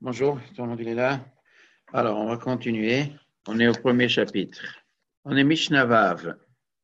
Bonjour, tout le monde est là. Alors, on va continuer. On est au premier chapitre. On est Mishnah Vav.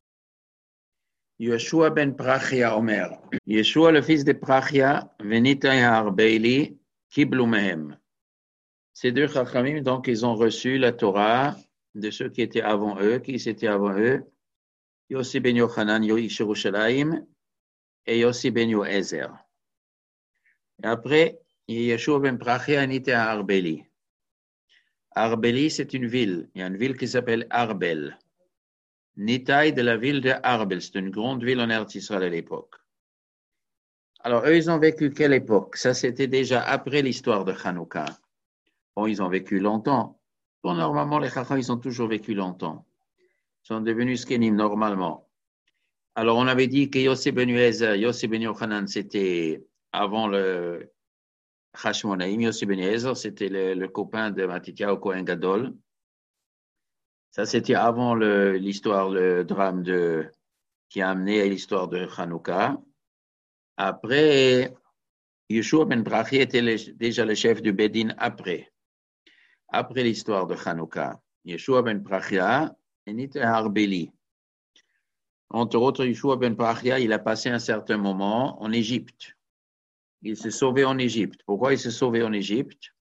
Yeshua ben Prachia Omer. Yeshua, le fils de Prachia, Venita Arbeili, Kiblu Mehem. Ces deux Chachamim, donc, ils ont reçu la Torah de ceux qui étaient avant eux. Qui c'était avant eux? Yossi ben Yochanan, Yoish Yerushalayim, et Yossi ben Yoezer. Et après, Yeshua ben Prachia était à Arbeli. Arbeli, c'est une ville. Il y a une ville qui s'appelle Arbel. Nitaï de la ville de Arbel. C'est une grande ville en Eretz Israël à l'époque. Alors, eux, ils ont vécu quelle époque? Ça, c'était déjà après l'histoire de Hanouka. Bon, ils ont vécu longtemps. Bon, normalement, les Chacham, ils ont toujours vécu longtemps. Ils sont devenus skenim normalement. Alors, on avait dit que Yossi ben Yoezer, Yossi ben Yochanan, c'était avant le Hashmonaïm. Yossi ben Yoezer, c'était le copain de Matityahu Kohen Gadol. Ça, c'était avant l'histoire, le drame qui a amené à l'histoire de Hanouka. Après, Yeshua ben Brachi était déjà le chef du Bedin après l'histoire de Hanouka. Yeshua ben Brachia était à Arbeli. Entre autres, Yeshua ben Brachia, il a passé un certain moment en Égypte. Il s'est sauvé en Égypte. Pourquoi il s'est sauvé en Égypte?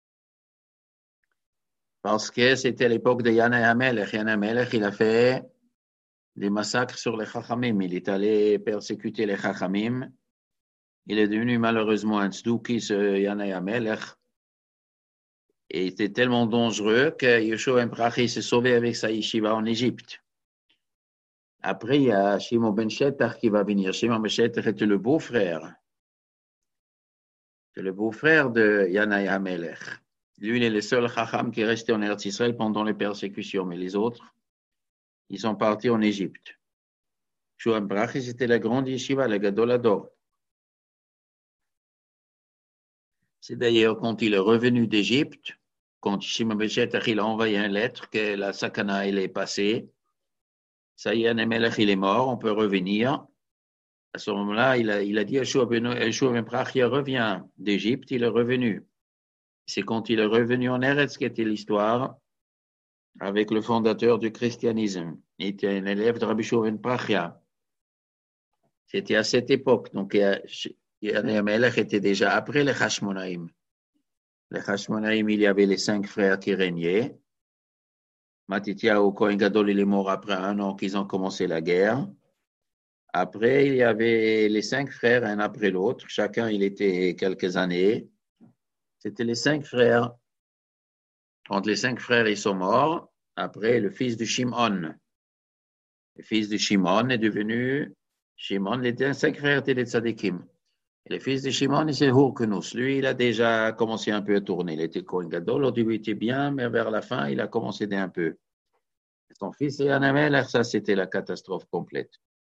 Parce que c'était l'époque de Yanai HaMelech. Yanai HaMelech, il a fait des massacres sur les Chachamim. Il est allé persécuter les Chachamim. Il est devenu malheureusement un tzduki, ce Yanai HaMelech. Et il était tellement dangereux que Yeshua ben Brachi s'est sauvé avec sa yeshiva en Égypte. Après, il y a Shimon ben Shettach qui va venir. Shimon ben Shettach était le beau-frère. C'est le beau-frère de Yanai HaMelech. Lui, il est le seul Chacham qui est resté en Eretz Israël pendant les persécutions. Mais les autres, ils sont partis en Égypte. Yeshua ben Brachi, c'était la grande yeshiva, le Gadol Hador. C'est d'ailleurs quand il est revenu d'Égypte, quand Shimon ben Shettach il a envoyé une lettre que la sakana elle est passée. Ça y est, Nemelech il est mort, on peut revenir. À ce moment-là, il a dit à Yeshua ben Brachia revient d'Égypte, il est revenu. C'est quand il est revenu en Eretz qu'était l'histoire avec le fondateur du christianisme. Il était un élève de Rabbi Yeshua ben Brachia. C'était à cette époque. Donc, Nemelech était déjà après les Hashmonaïm. Les Hashmonaïm, il y avait les 5 frères qui régnaient. Matityahu Kohen Gadol, il est mort après 1 an qu'ils ont commencé la guerre. Après, il y avait les 5 frères, un après l'autre. Chacun, il était quelques années. C'était les 5 frères. Quand les 5 frères, ils sont morts, après, le fils de Shimon. Le fils de Shimon est devenu... Shimon, les 5 frères étaient des tzadikim. Et le fils de Shimon, c'est Hurkenus. Lui, il a déjà commencé un peu à tourner. Il était Kohen Gadol. Au début, il était bien, mais vers la fin, il a commencé d'un peu. Son fils, Yanai HaMelech, ça, c'était la catastrophe complète.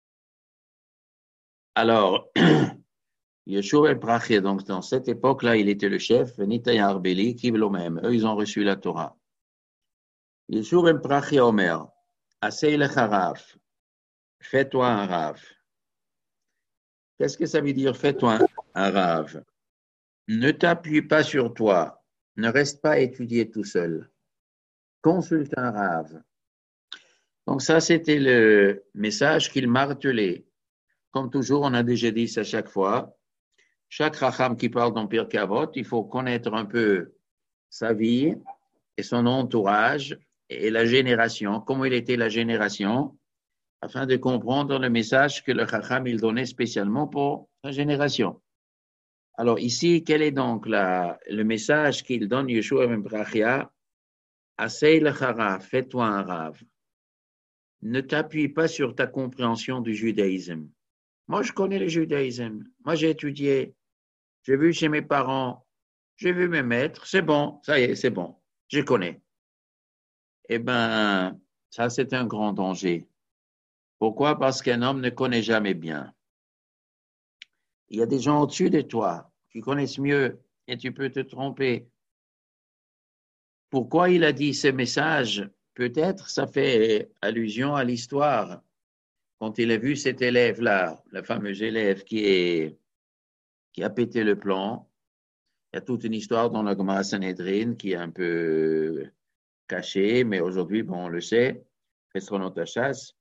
Alors, Yeshua ben Brachia, donc dans cette époque-là, il était le chef, Nitaï Arbeli, Kiblo Mehem. Eux, ils ont reçu la Torah. Yeshua ben Brachia Omer, Asei lech Rav, fais-toi un Rav. Qu'est-ce que ça veut dire, fais-toi un Rav? Ne t'appuie pas sur toi, ne reste pas à étudier tout seul. Consulte un Rav. Donc ça, c'était le message qu'il martelait. Comme toujours, on a déjà dit ça chaque fois. Chaque Racham qui parle dans Pirkei Avot, il faut connaître un peu sa vie et son entourage et la génération, comment il était la génération, afin de comprendre le message que le Chacham il donnait spécialement pour sa génération. Alors ici, quel est donc le message qu'il donne Yeshua ben Brachia? Asei lechara, fais-toi un Rav. Ne t'appuie pas sur ta compréhension du judaïsme. Moi, je connais le judaïsme. Moi, j'ai étudié. J'ai vu chez mes parents. J'ai vu mes maîtres. C'est bon. Ça y est, c'est bon. Je connais. Eh bien, ça, c'est un grand danger. Pourquoi? Parce qu'un homme ne connaît jamais bien. Il y a des gens au-dessus de toi qui connaissent mieux et tu peux te tromper. Pourquoi il a dit ce message? Peut-être ça fait allusion à l'histoire. Quand il a vu cet élève-là, le fameux élève qui a pété le plomb, Il y a toute une histoire dans la Gemara Sanhedrin qui est un peu cachée, mais aujourd'hui, bon, on le sait, Chesronot Hachas,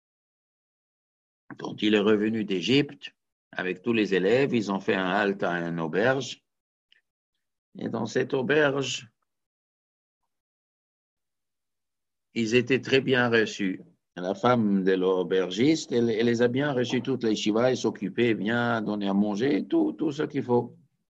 quand il est revenu d'Égypte, avec tous les élèves, ils ont fait un halte à une auberge. Et dans cette auberge, ils étaient très bien reçus. La femme de l'aubergiste, elle les a bien reçus toutes les shivas, elle s'occupait bien, donner à manger, tout ce qu'il faut.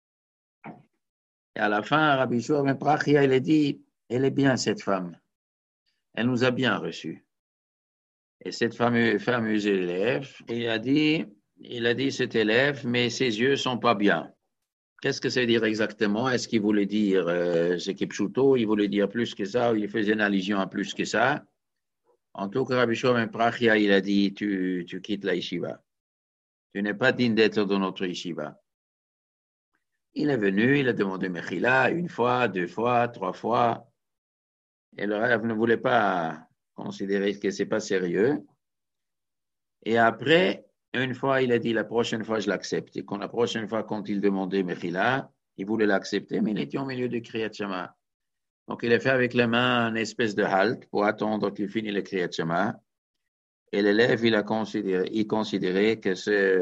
Et à la fin, Rabbi Shua ben Prachia, il a dit, elle est bien cette femme. Elle nous a bien reçus. Et cette fameuse élève, il a dit cet élève, mais ses yeux sont pas bien. Qu'est-ce que ça veut dire exactement? Est-ce qu'il voulait dire, c'est Kipchuto, il voulait dire plus que ça, ou il faisait une allusion à plus que ça? En tout cas, Rabbi Shua ben Prachia, il a dit, tu quittes la yeshiva. Tu n'es pas digne d'être dans notre yeshiva. Il est venu, il a demandé Mechila une fois, 2 fois, 3 fois. Et le Rav ne voulait pas considérer que c'est pas sérieux. Et après, une fois, il a dit, la prochaine fois, je l'accepte. Et quand la prochaine fois, quand il demandait Mechila, il voulait l'accepter, mais il était au milieu de Kriyat Shema. Donc, il a fait avec les mains une espèce de halte pour attendre qu'il finisse le Kriyat Shema. Et l'élève, il considérait que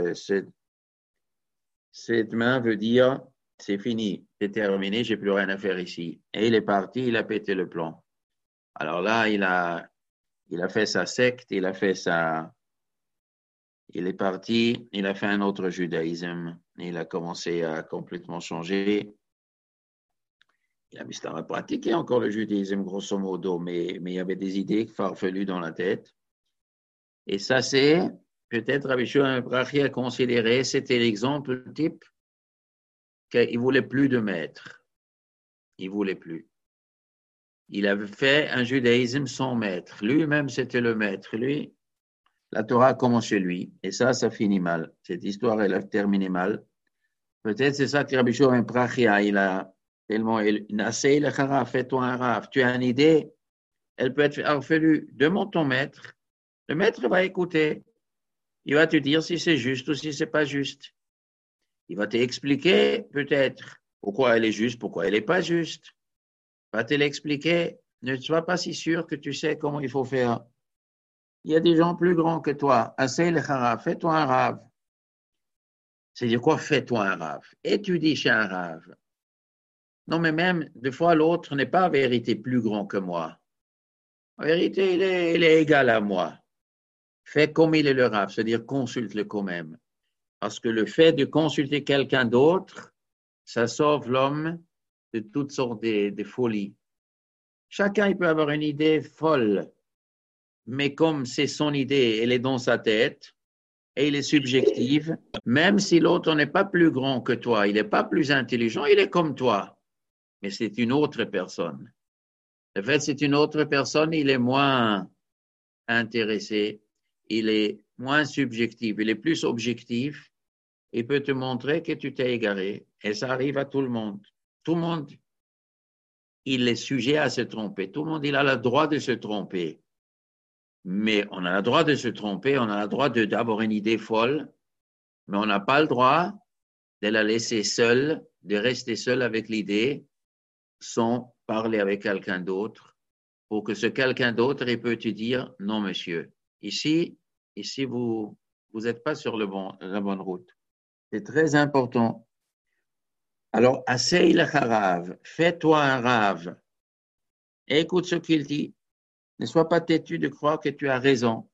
cette main veut dire, c'est fini, c'est terminé, j'ai plus rien à faire ici. Et il est parti, il a pété le plomb. Alors là, il a fait sa secte, il est parti, il a fait un autre judaïsme, il a commencé à complètement changer. Il a mis ça à pratiquer encore le judaïsme, grosso modo, mais il y avait des idées farfelues dans la tête. Et ça, c'est peut-être Rabbi Shua ben Prachia a considéré, c'était l'exemple type qu'il ne voulait plus de maître. Il ne voulait plus. Il avait fait un judaïsme sans maître. Lui-même, c'était le maître. Lui, la Torah commence chez lui. Et ça finit mal. Cette histoire, elle a terminé mal. Peut-être c'est ça que Rabbi Shua ben Prachia, il a tellement... Nassei le Chara, fais-toi un rave. Tu as une idée, elle peut être farfelue. Demande ton maître. Le maître va écouter. Il va te dire si c'est juste ou si c'est pas juste. Il va t'expliquer peut-être pourquoi elle est juste, pourquoi elle n'est pas juste. Il va te l'expliquer. Ne sois pas si sûr que tu sais comment il faut faire. Il y a des gens plus grands que toi. Assez le Harav, fais-toi un rave. C'est-à-dire quoi, fais-toi un rave? Étudie chez un rave. Non, mais même, des fois, l'autre n'est pas en vérité plus grand que moi. En vérité, il est égal à moi. Fais comme il est le rave, c'est-à-dire consulte-le quand même. Parce que le fait de consulter quelqu'un d'autre, ça sauve l'homme de toutes sortes de folies. Chacun il peut avoir une idée folle, mais comme c'est son idée, elle est dans sa tête, et il est subjective, même si l'autre n'est pas plus grand que toi, il n'est pas plus intelligent, il est comme toi, mais c'est une autre personne. Le fait c'est une autre personne, il est moins intéressé, il est moins subjectif, il est plus objectif, il peut te montrer que tu t'es égaré. Et ça arrive à tout le monde. Tout le monde, il est sujet à se tromper. Tout le monde, il a le droit de se tromper. Mais on a le droit de se tromper, on a le droit d'avoir une idée folle, mais on n'a pas le droit de la laisser seule, de rester seule avec l'idée sans parler avec quelqu'un d'autre pour que ce quelqu'un d'autre il peut te dire non monsieur, ici vous n'êtes pas sur la bonne route. C'est très important. Alors, Asei le Harav, fais-toi un rave. Écoute ce qu'il dit. Ne sois pas têtu de croire que tu as raison.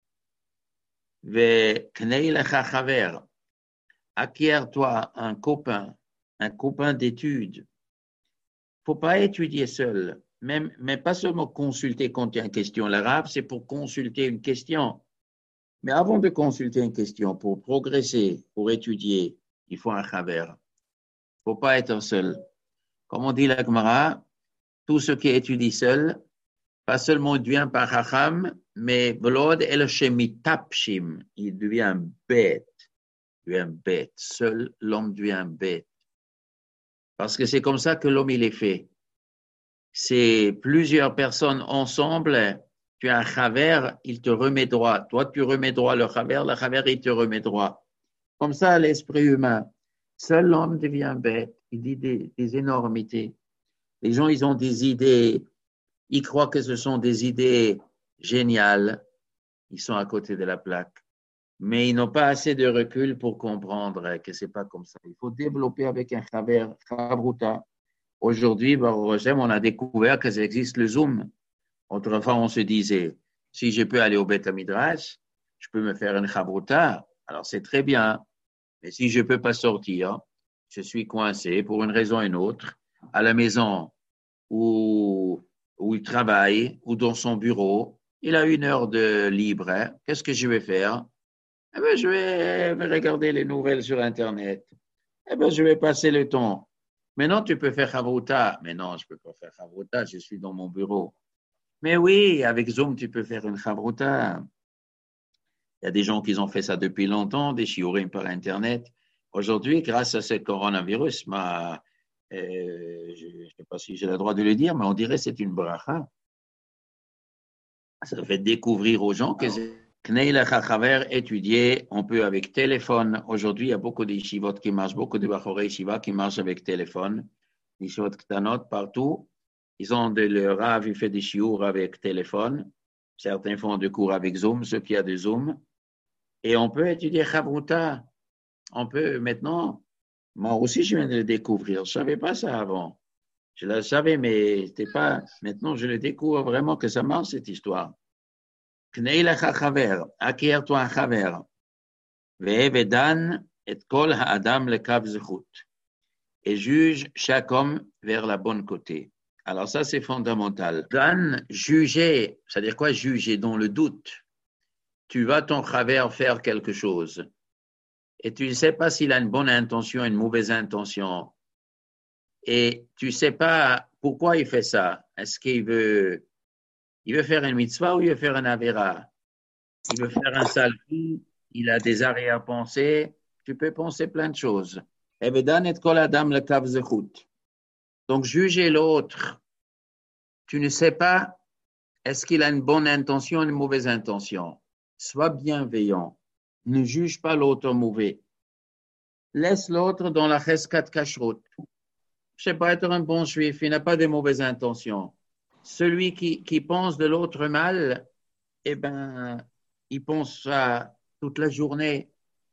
Veknei lecha chaver. Acquiert-toi un copain d'études. Il ne faut pas étudier seul, mais pas seulement consulter quand il y a une question. Le rave, c'est pour consulter une question. Mais avant de consulter une question, pour progresser, pour étudier, il faut un chaver. Il ne faut pas être seul. Comme on dit la Gemara, tout ce qui est étudié seul, pas seulement il devient par Chacham, mais Vlod el Shemitapshim, il devient bête. Il devient bête. Seul l'homme devient bête. Parce que c'est comme ça que l'homme il est fait. C'est plusieurs personnes ensemble, tu as un chaver, il te remet droit. Toi, tu remets droit le chaver, il te remet droit. Comme ça, l'esprit humain. Seul l'homme devient bête. Il dit des énormités. Les gens, ils ont des idées, ils croient que ce sont des idées géniales. Ils sont à côté de la plaque. Mais ils n'ont pas assez de recul pour comprendre que ce n'est pas comme ça. Il faut développer avec un chavruta. Aujourd'hui, Baruch Hashem, on a découvert que ça existe le Zoom. Autrefois, on se disait, si je peux aller au Beth Midrash, je peux me faire une chavruta. Alors, c'est très bien. Mais si je ne peux pas sortir, je suis coincé pour une raison ou une autre, à la maison où il travaille ou dans son bureau. Il a 1 heure de libre. Hein. Qu'est-ce que je vais faire? Eh bien, je vais regarder les nouvelles sur Internet. Eh bien, je vais passer le temps. Maintenant, tu peux faire Chavruta. Mais non, je ne peux pas faire Chavruta, je suis dans mon bureau. Mais oui, avec Zoom, tu peux faire une Chavruta. Il y a des gens qui ont fait ça depuis longtemps, des shiurim par Internet. Aujourd'hui, grâce à ce coronavirus, je ne sais pas si j'ai le droit de le dire, mais on dirait que c'est une bracha. Ça fait découvrir aux gens que Knei Lechachaver étudier, on peut avec téléphone. Aujourd'hui, il y a beaucoup d'yeshivot qui marchent, beaucoup de bachorei yeshiva qui marchent avec téléphone. Yeshivot ktanot partout. Ils ont le Rav, il fait des shiur avec téléphone. Certains font des cours avec Zoom, ceux qui ont des Zoom. Et on peut étudier Chavruta. On peut maintenant, moi aussi je viens de le découvrir. Je ne savais pas ça avant. Je le savais, mais c'était pas. Maintenant, je le découvre vraiment que ça marche cette histoire. Knei lecha chaver, acquiert-toi un chaver. Ve'evedan et kol ha'adam lekav zechut. Et juge chaque homme vers la bonne côté. Alors ça, c'est fondamental. Dan, juger, c'est-à-dire quoi juger? Dans le doute. Tu vas ton chaver faire quelque chose. Et tu ne sais pas s'il a une bonne intention, une mauvaise intention. Et tu ne sais pas pourquoi il fait ça. Est-ce qu'il veut faire une mitzvah ou il veut faire un avera? Il veut faire un sale coup, il a des arrière-pensées. Tu peux penser plein de choses. Donc, juger l'autre, tu ne sais pas est-ce qu'il a une bonne intention ou une mauvaise intention. Sois bienveillant. Ne juge pas l'autre mauvais. Laisse l'autre dans la cheskat kashrut. Je ne sais pas être un bon juif, il n'a pas de mauvaises intentions. Celui qui pense de l'autre mal, eh ben, il pense à toute la journée.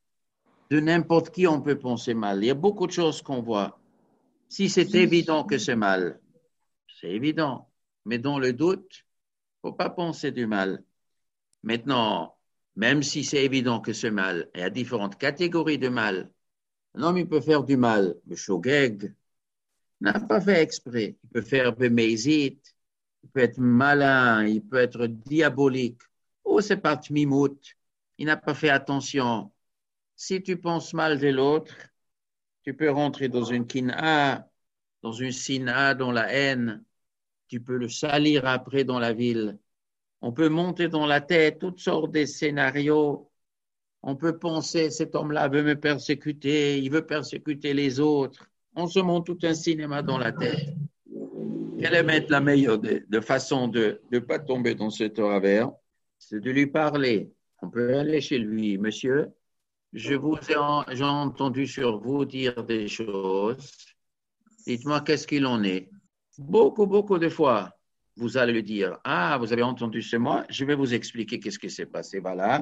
De n'importe qui, on peut penser mal. Il y a beaucoup de choses qu'on voit. Si c'est évident que c'est mal, c'est évident. Mais dans le doute, il ne faut pas penser du mal. Maintenant, même si c'est évident que c'est mal, il y a différentes catégories de mal. Un homme, il peut faire du mal. Le shogeg n'a pas fait exprès. Il peut faire bémézit, il peut être malin, il peut être diabolique. Ou c'est par tmimout. Il n'a pas fait attention. Si tu penses mal de l'autre, tu peux rentrer dans une kina, dans une sina, dans la haine. Tu peux le salir après dans la ville. On peut monter dans la tête toutes sortes de scénarios. On peut penser, cet homme-là veut me persécuter, il veut persécuter les autres. On se monte tout un cinéma dans la tête. Quelle est la meilleure de façon de ne pas tomber dans ce travers? C'est de lui parler. On peut aller chez lui, monsieur. J'ai entendu sur vous dire des choses. Dites-moi qu'est-ce qu'il en est. Beaucoup, beaucoup de fois, vous allez lui dire, ah, vous avez entendu ce mot, je vais vous expliquer qu'est-ce qui s'est passé. Voilà,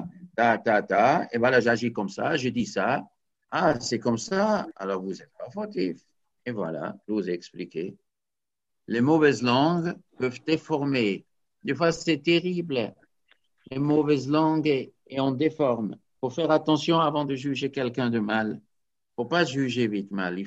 et voilà, j'agis comme ça, je dis ça. Ah, c'est comme ça, alors vous n'êtes pas fautif. Et voilà, je vous ai expliqué. Les mauvaises langues peuvent déformer. Des fois, c'est terrible. Les mauvaises langues et on déforme. Il faut faire attention avant de juger quelqu'un de mal. Il ne faut pas juger vite mal.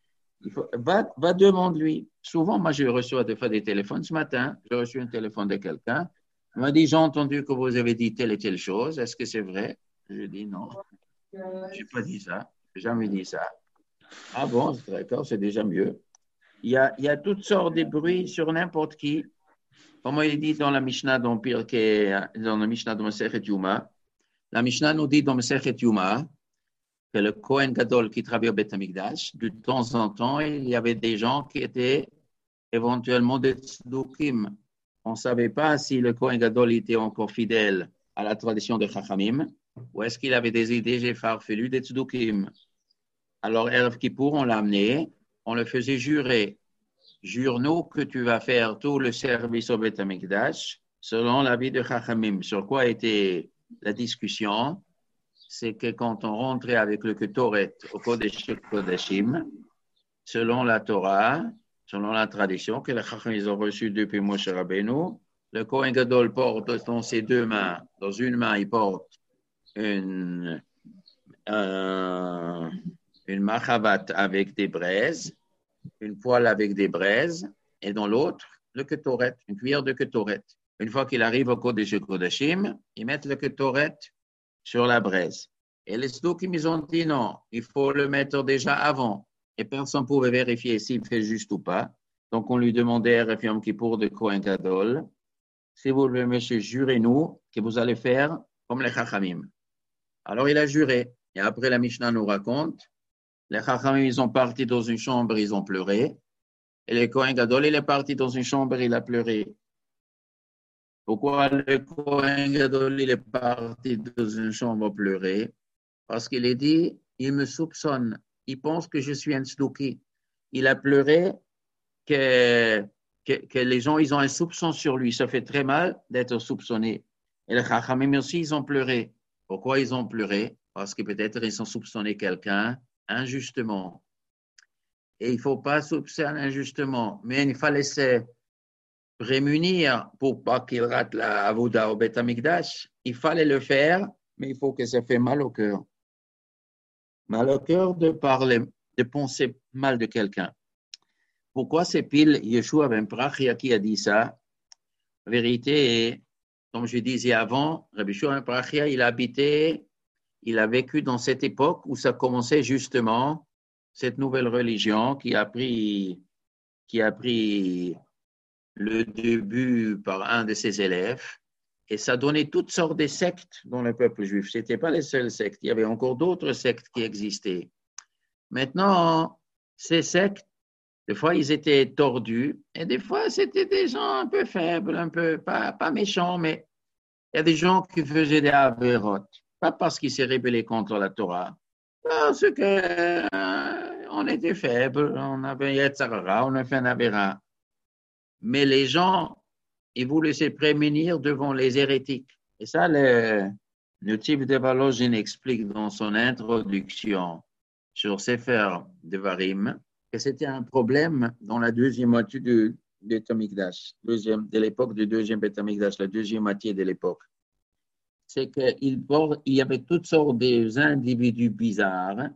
Va demande-lui. Souvent, moi, je reçois des fois des téléphones. Ce matin, j'ai reçu un téléphone de quelqu'un. Il m'a dit, j'ai entendu que vous avez dit telle et telle chose. Est-ce que c'est vrai? Je dis non. Je n'ai pas dit ça. Je n'ai jamais dit ça. Ah bon, c'est d'accord, c'est déjà mieux. Il y a toutes sortes de bruits sur n'importe qui. Comme il dit dans la Mishnah, dans la Mishnah de Masechet Yuma, la Mishnah nous dit dans Masechet Yuma que le Kohen Gadol qui travaillait au Beth Amikdash, de temps en temps, il y avait des gens qui étaient éventuellement des tzdukim. On ne savait pas si le Kohen Gadol était encore fidèle à la tradition de Chachamim ou est-ce qu'il avait des idées farfelues des tzdukim. Alors, Erev Kippour, on l'a amené, on le faisait jurer. Jure-nous que tu vas faire tout le service au Beth Amikdash selon l'avis de Chachamim. Sur quoi était la discussion? C'est que quand on rentrait avec le Ketoret au Kodesh Kodashim, selon la Torah, selon la tradition que les Chachamim ont reçue depuis Moshe Rabbeinu, le Kohen Gadol porte dans ses deux mains, dans une main, il porte une machavat avec des braises, une poêle avec des braises, et dans l'autre, le Ketoret, une cuillère de Ketoret. Une fois qu'il arrive au Kodesh Kodashim, ils mettent le Ketoret sur la braise. Et les Sdoukim, ils ont dit non, il faut le mettre déjà avant. Et personne ne pouvait vérifier s'il fait juste ou pas. Donc, on lui demandait à Rav Yom Kippour de Kohen Gadol, si vous voulez, monsieur, jurez-nous que vous allez faire comme les Chachamim. Alors, il a juré. Et après, la Mishnah nous raconte, les Chachamim, ils sont partis dans une chambre, ils ont pleuré. Et le Kohen Gadol, il est parti dans une chambre, il a pleuré. Pourquoi le Kohen Gadol, il est parti dans une chambre pleurer? Parce qu'il est dit, il me soupçonne. Il pense que je suis un tzduki. Il a pleuré que les gens, ils ont un soupçon sur lui. Ça fait très mal d'être soupçonné. Et les Chachamim aussi, ils ont pleuré. Pourquoi ils ont pleuré? Parce que peut-être ils ont soupçonné quelqu'un injustement. Et il ne faut pas soupçonner injustement. Mais il fallait se prémunir pour pas qu'il rate la Avoda au Beth Amikdash. Il fallait le faire, mais il faut que ça fait mal au cœur. Mal au cœur de parler, de penser mal de quelqu'un. Pourquoi c'est pile Yeshua ben Prachia qui a dit ça? La vérité est, comme je disais avant, Rabbi Yeshua ben Prachia, il a vécu dans cette époque où ça commençait justement cette nouvelle religion qui a pris le début par un de ses élèves. Et ça donnait toutes sortes de sectes dans le peuple juif. Ce n'étaient pas les seules sectes. Il y avait encore d'autres sectes qui existaient. Maintenant, ces sectes, des fois, ils étaient tordus. Et des fois, c'était des gens un peu faibles, un peu, pas méchants, mais il y a des gens qui faisaient des avérotes. Pas parce qu'ils s'est rébellés contre la Torah. Parce que on était faibles, on avait Yetzarara, on a fait un avéra. Mais les gens, ils voulaient se prémunir devant les hérétiques. Et ça, le type de Volozhin explique dans son introduction sur Sefer Devarim que c'était un problème dans la deuxième moitié du Beth Amikdash, de l'époque du deuxième Beth Amikdash, la deuxième moitié de l'époque. C'est qu'il y avait toutes sortes d'individus bizarres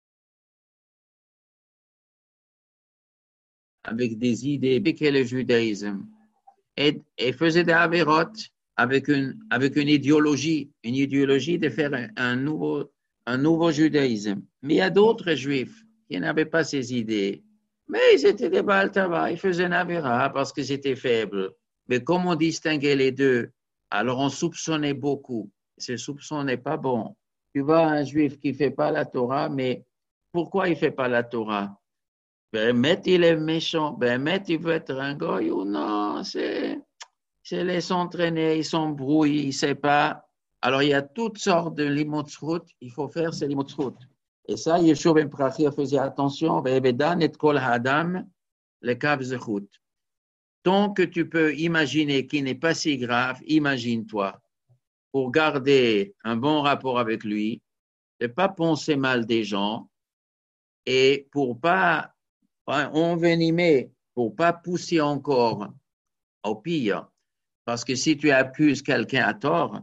avec des idées que le judaïsme et faisait des avérotes avec une idéologie de faire un nouveau judaïsme. Mais il y a d'autres juifs qui n'avaient pas ces idées. Mais ils étaient des baltava, ils faisaient un avéra parce qu'ils étaient faibles. Mais comment distinguer les deux? Alors on soupçonnait beaucoup. Ce soupçon n'est pas bon. Tu vois un juif qui ne fait pas la Torah, mais pourquoi il ne fait pas la Torah? Ben, il est méchant. Ben, il veut être un goy ou non? C'est les entraîner, ils s'embrouillent, ils ne savent pas. Alors, il y a toutes sortes de limotzrut. Il faut faire ces limotzrut. Et ça, Yeshua ben Prachia faisait attention. Ve'evedan et kol ha'adam le kav zechut. Tant que tu peux imaginer qu'il n'est pas si grave, imagine-toi. Pour garder un bon rapport avec lui, de ne pas penser mal des gens et pour ne pas envenimer, pour ne pas pousser encore au pire. Parce que si tu accuses quelqu'un à tort,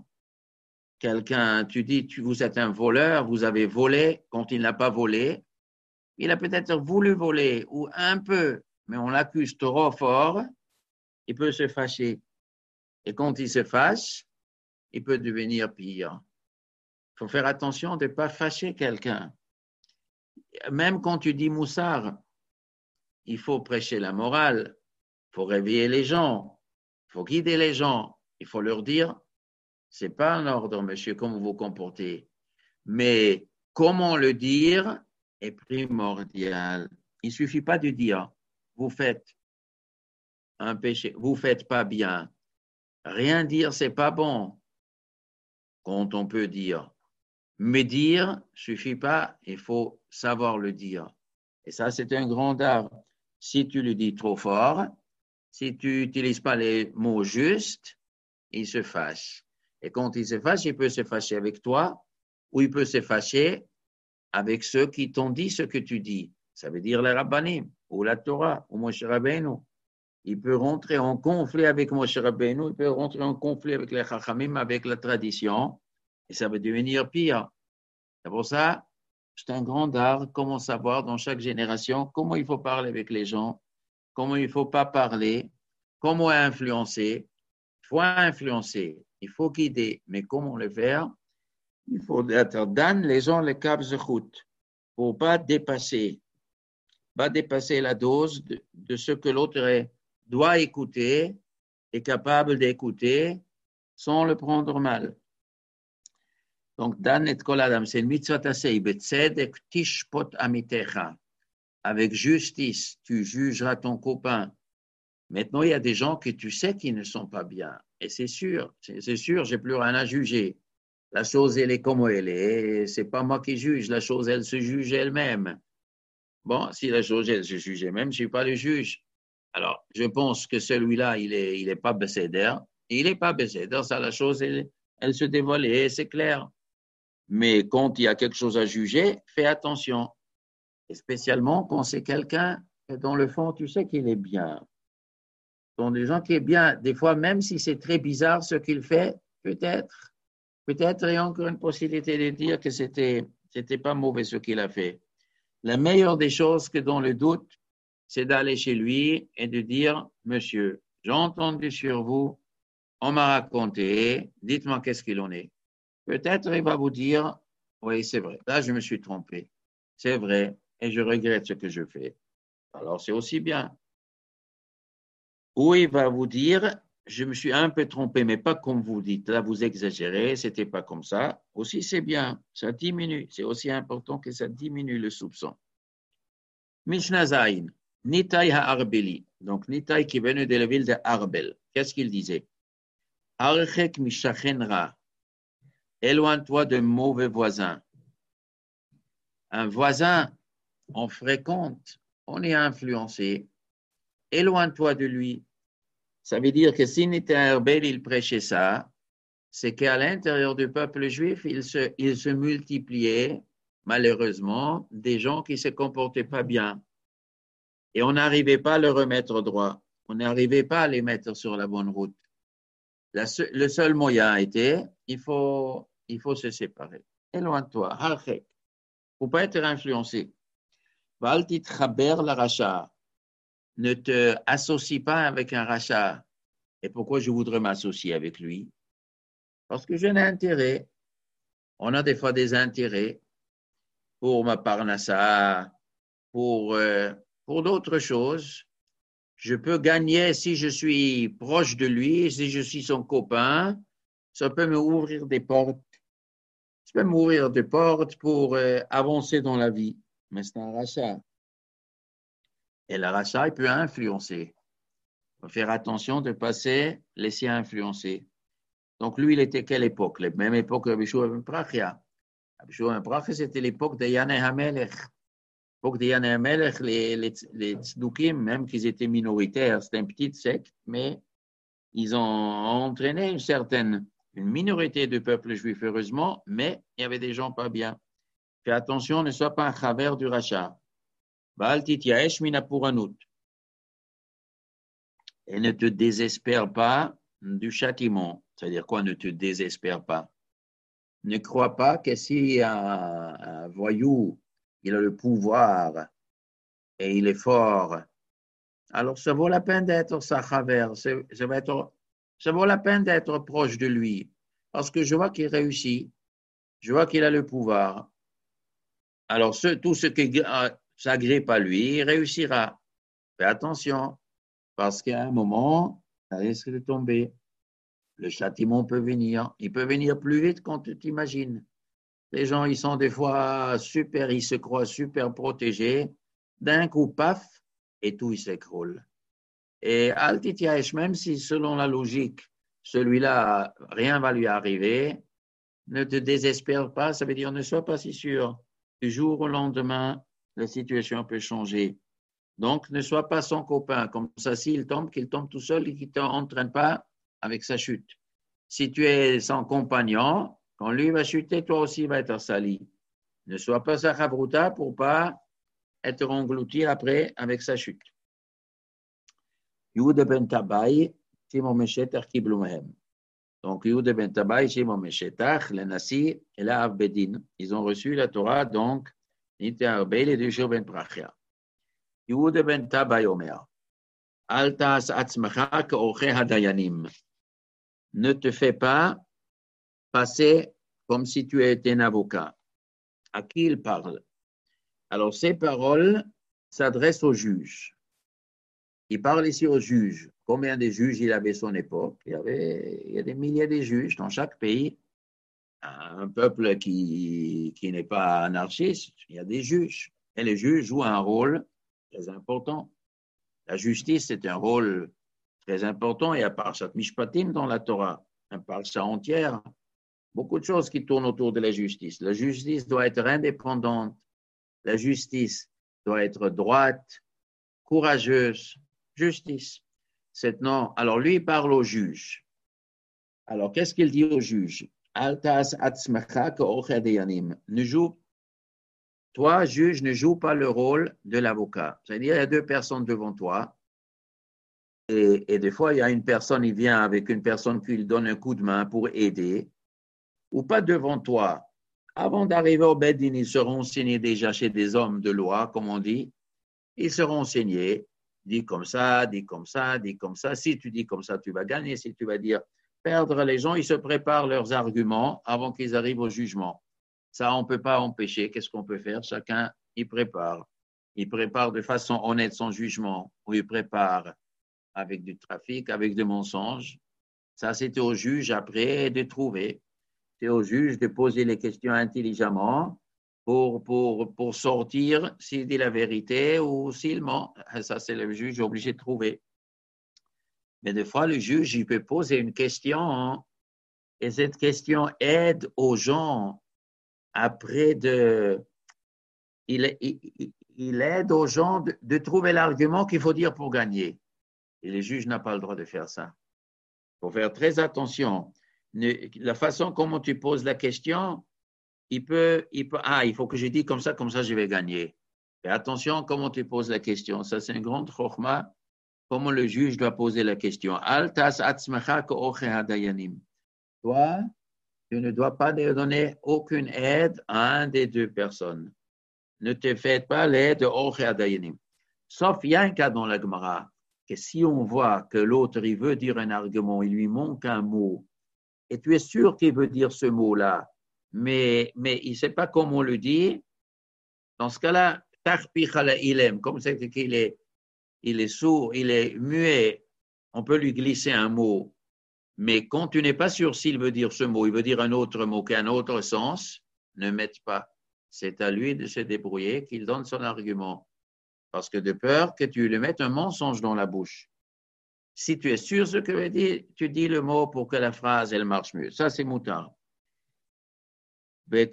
tu dis vous êtes un voleur, vous avez volé quand il n'a pas volé, il a peut-être voulu voler ou un peu, mais on l'accuse trop fort, il peut se fâcher. Et quand il se fâche, il peut devenir pire. Il faut faire attention de ne pas fâcher quelqu'un. Même quand tu dis moussard, il faut prêcher la morale, il faut réveiller les gens, il faut guider les gens, il faut leur dire, ce n'est pas un ordre, monsieur, comment vous vous comportez. Mais comment le dire est primordial. Il ne suffit pas de dire, vous faites un péché, vous ne faites pas bien. Rien dire, ce n'est pas bon. Quand on peut dire. Mais dire ne suffit pas, il faut savoir le dire. Et ça, c'est un grand art. Si tu le dis trop fort, si tu n'utilises pas les mots justes, il se fâche. Et quand il se fâche, il peut se fâcher avec toi ou il peut se fâcher avec ceux qui t'ont dit ce que tu dis. Ça veut dire les rabbanim ou la Torah ou Moshe Rabbeinu. Il peut rentrer en conflit avec Moshe Rabbeinu, il peut rentrer en conflit avec les chachamim, avec la tradition, et ça va devenir pire. C'est pour ça, c'est un grand art, comment savoir dans chaque génération comment il faut parler avec les gens, comment il ne faut pas parler, comment influencer. Il faut influencer, il faut guider, mais comment le faire? Il faut être dans les gens les caps de route pour pas dépasser la dose de ce que l'autre doit écouter, est capable d'écouter sans le prendre mal. Donc, Dan et Kol Adam, c'est une mitzvah tasei, betzedek tishpot amitecha. Avec justice, tu jugeras ton copain. Maintenant, il y a des gens que tu sais qui ne sont pas bien. Et c'est sûr, j'ai plus rien à juger. La chose, elle est comme elle est. C'est pas moi qui juge. La chose, elle se juge elle-même. Bon, si la chose, elle se juge elle-même, je ne suis pas le juge. Alors, je pense que celui-là, il est pas bécéder. Il n'est pas bécéder. Ça, la chose, elle se dévoile et c'est clair. Mais quand il y a quelque chose à juger, fais attention. Et spécialement quand c'est quelqu'un dans le fond, tu sais qu'il est bien. Dans des gens qui est bien, des fois, même si c'est très bizarre ce qu'il fait, peut-être, il y a encore une possibilité de dire que c'était pas mauvais ce qu'il a fait. La meilleure des choses que dans le doute, c'est d'aller chez lui et de dire, monsieur, j'ai entendu sur vous, on m'a raconté, dites-moi qu'est-ce qu'il en est. Peut-être il va vous dire, oui, c'est vrai, là je me suis trompé, c'est vrai, et je regrette ce que je fais. Alors c'est aussi bien. Ou il va vous dire, je me suis un peu trompé, mais pas comme vous dites, là vous exagérez, c'était pas comme ça. Aussi c'est bien, ça diminue, c'est aussi important que ça diminue le soupçon. Mishnah Zayin, Nitai ha-Arbeli, donc Nitai qui venait de la ville de Arbel, qu'est-ce qu'il disait? Archek mishachenra, éloigne-toi d'un mauvais voisin. Un voisin, on fréquente, on est influencé, éloigne-toi de lui. Ça veut dire que si Nitai ha-Arbel, il prêchait ça, c'est qu'à l'intérieur du peuple juif, il se multipliait, malheureusement, des gens qui ne se comportaient pas bien. Et on n'arrivait pas à le remettre droit. On n'arrivait pas à les mettre sur la bonne route. Le seul moyen était, il faut se séparer. Éloigne-toi. Il ne faut pas être influencé. Val titchaber la racha. Ne te associe pas avec un rachat. Et pourquoi je voudrais m'associer avec lui? Parce que j'ai un intérêt. On a des fois des intérêts pour ma parnassa, pour d'autres choses. Je peux gagner si je suis proche de lui, si je suis son copain. Ça peut m'ouvrir des portes. Ça peut m'ouvrir des portes pour avancer dans la vie. Mais c'est un rachat. Et le rachat, il peut influencer. Il faut faire attention de ne pas se laisser influencer. Donc, lui, il était quelle époque? La même époque que Rabbi Shua ben Prachia. Rabbi Shua ben Prachia, c'était l'époque de Yaneh HaMelech. L'époque de Yaneh HaMelech, les tzdukim, même qu'ils étaient minoritaires, c'était une petite secte, mais ils ont entraîné une minorité de peuple juif, heureusement, mais il y avait des gens pas bien. Fais attention, ne sois pas un chaver du rachat. Baal tityaesh minapuranut. Et ne te désespère pas du châtiment. C'est-à-dire quoi, ne te désespère pas? Ne crois pas que si un voyou, il a le pouvoir et il est fort, alors ça vaut la peine d'être sa chaver. Ça vaut la peine d'être proche de lui. Parce que je vois qu'il réussit. Je vois qu'il a le pouvoir. Alors, tout ce qui s'agrippe à lui, il réussira. Fais attention, parce qu'à un moment, ça risque de tomber. Le châtiment peut venir. Il peut venir plus vite qu'on tu t'imagines. Les gens, ils sont des fois super, ils se croient super protégés. D'un coup, paf, et tout, il s'écroule. Et Altitiaesh, même si selon la logique, celui-là, rien va lui arriver, ne te désespère pas, ça veut dire ne sois pas si sûr. Du jour au lendemain, la situation peut changer. Donc, ne sois pas son copain. Comme ça, s'il tombe, qu'il tombe tout seul et qu'il ne t'entraîne pas avec sa chute. Si tu es son compagnon, quand lui va chuter, toi aussi va être sali. Ne sois pas sa chavruta pour ne pas être englouti après avec sa chute. Yehuda ben Tabai, Shimon Meshetach kiblu mehem. Donc, Yehuda ben Tabai, Shimon Meshetach, le Nasi et la Avbedin, ils ont reçu la Torah, donc, Nite Arbel et Dushur ben Prachia. Yehuda ben Tabai Omer, Al ta'as atzmacha ka'orche hadayanim. Ne te fais pas passer comme si tu étais un avocat. À qui il parle? Alors, ces paroles s'adressent aux juges. Il parle ici aux juges. Combien de juges il avait à son époque? Il y a des milliers de juges dans chaque pays. Un peuple qui n'est pas anarchiste, il y a des juges. Et les juges jouent un rôle très important. La justice, c'est un rôle très important. Il y a Parshat Mishpatim dans la Torah, un parsha entière. Beaucoup de choses qui tournent autour de la justice. La justice doit être indépendante. La justice doit être droite, courageuse. Justice. Alors, lui, il parle au juge. Alors, qu'est-ce qu'il dit au juge? Toi, juge, ne joue pas le rôle de l'avocat. C'est-à-dire, il y a deux personnes devant toi. Et des fois, il y a une personne, il vient avec une personne qui lui donne un coup de main pour aider. Ou pas devant toi. Avant d'arriver au Beddin, ils seront enseignés déjà chez des hommes de loi, comme on dit. Ils seront enseignés. Dis comme ça, dis comme ça, dis comme ça. Si tu dis comme ça, tu vas gagner. Si tu vas dire perdre, les gens, ils se préparent leurs arguments avant qu'ils arrivent au jugement. Ça, on ne peut pas empêcher. Qu'est-ce qu'on peut faire? Chacun, il prépare. Il prépare de façon honnête son jugement, ou il prépare avec du trafic, avec des mensonges. Ça, c'était au juge après de trouver. C'est au juge de poser les questions intelligemment pour sortir s'il dit la vérité ou s'il ment. Ça, c'est le juge obligé de trouver. Mais des fois, le juge, il peut poser une question et cette question aide aux gens après il aide aux gens de trouver l'argument qu'il faut dire pour gagner. Et le juge n'a pas le droit de faire ça. Il faut faire très attention. La façon comment tu poses la question, il faut que je dise comme ça je vais gagner. Et attention comment tu poses la question. Ça, c'est une grande chorma, comment le juge doit poser la question. Al tas atzmacha ka'oche hadayanim. Toi, tu ne dois pas donner aucune aide à un des deux personnes. Ne te faites pas l'aide de Oche hadayanim. Sauf, il y a un cas dans la Gemara, que si on voit que l'autre, il veut dire un argument, il lui manque un mot, et tu es sûr qu'il veut dire ce mot-là, mais il ne sait pas comment le dire. Dans ce cas-là, comme c'est qu'il est sourd, il est muet, on peut lui glisser un mot. Mais quand tu n'es pas sûr s'il veut dire ce mot, il veut dire un autre mot qui a un autre sens, ne mette pas. C'est à lui de se débrouiller, qu'il donne son argument. Parce que de peur que tu lui mettes un mensonge dans la bouche. Si tu es sûr ce que veut dire, tu dis le mot pour que la phrase, elle marche mieux. Ça, c'est moutard. Il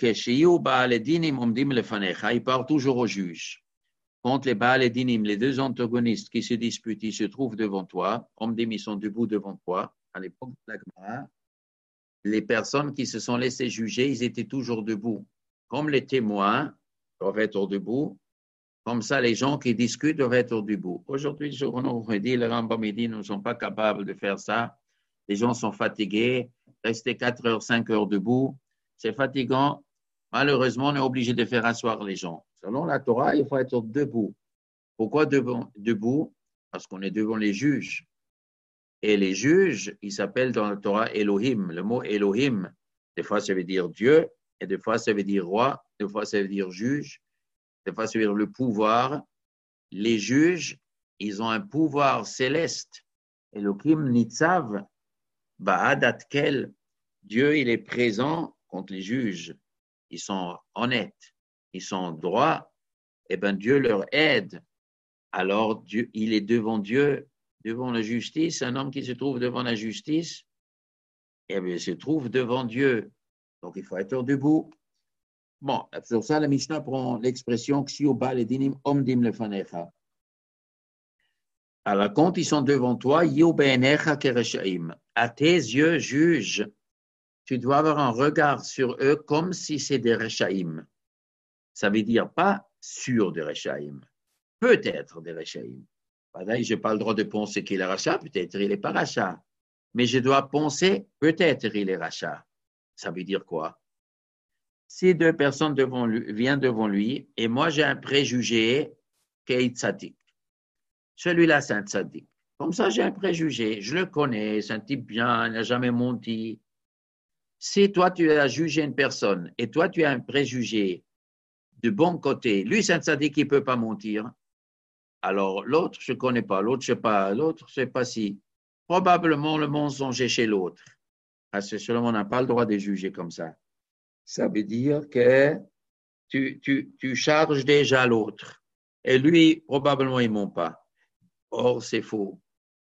parle toujours au juge. Quand les Baal et Dinim, les deux antagonistes qui se disputent, ils se trouvent devant toi, ils sont debout devant toi. À l'époque de la Gemara, les personnes qui se sont laissées juger, ils étaient toujours debout. Comme les témoins doivent être debout, comme ça, les gens qui discutent doivent être debout. Aujourd'hui, on aurait dit, les Rambam dit, nous ne sommes pas capables de faire ça. Les gens sont fatigués. Rester 4 heures, 5 heures debout, c'est fatigant. Malheureusement, on est obligé de faire asseoir les gens. Selon la Torah, il faut être debout. Pourquoi debout? Parce qu'on est devant les juges. Et les juges, ils s'appellent dans la Torah Elohim. Le mot Elohim, des fois, ça veut dire Dieu, et des fois, ça veut dire roi, des fois, ça veut dire juge. Des fois, ça veut dire le pouvoir. Les juges, ils ont un pouvoir céleste. Elohim Nitzav, Ba'adatkel. Dieu, il est présent contre les juges. Ils sont honnêtes, ils sont droits. Et bien, Dieu leur aide. Alors, Dieu, il est devant Dieu, devant la justice. Un homme qui se trouve devant la justice, eh bien, il se trouve devant Dieu. Donc, il faut être debout. Bon, sur ça, la Mishnah prend l'expression Ksio ba ledinim omdim lefanecha. Alors, quand ils sont devant toi, Yu beinecha kereshaim. À tes yeux, juge, tu dois avoir un regard sur eux comme si c'est des reshaim. Ça veut dire pas sur des reshaim, peut-être des reshaim. Je n'ai pas le droit de penser qu'il est rachat, peut-être il n'est pas rachat. Mais je dois penser, peut-être il est rachat. Ça veut dire quoi? Si deux personnes viennent devant lui, et moi j'ai un préjugé qu'il est tzaddik. Celui-là, c'est un tzaddik. Comme ça, j'ai un préjugé. Je le connais, c'est un type bien, il n'a jamais menti. Si toi, tu as jugé une personne et toi, tu as un préjugé de bon côté, lui, c'est un tzaddik qui ne peut pas mentir. Alors, l'autre, je ne connais pas. L'autre, je ne sais pas. L'autre, je ne sais pas si. Probablement, le mensonge est chez l'autre. Parce que seulement, on n'a pas le droit de juger comme ça. Ça veut dire que tu charges déjà l'autre. Et lui, probablement, il ne ment pas. Or, c'est faux.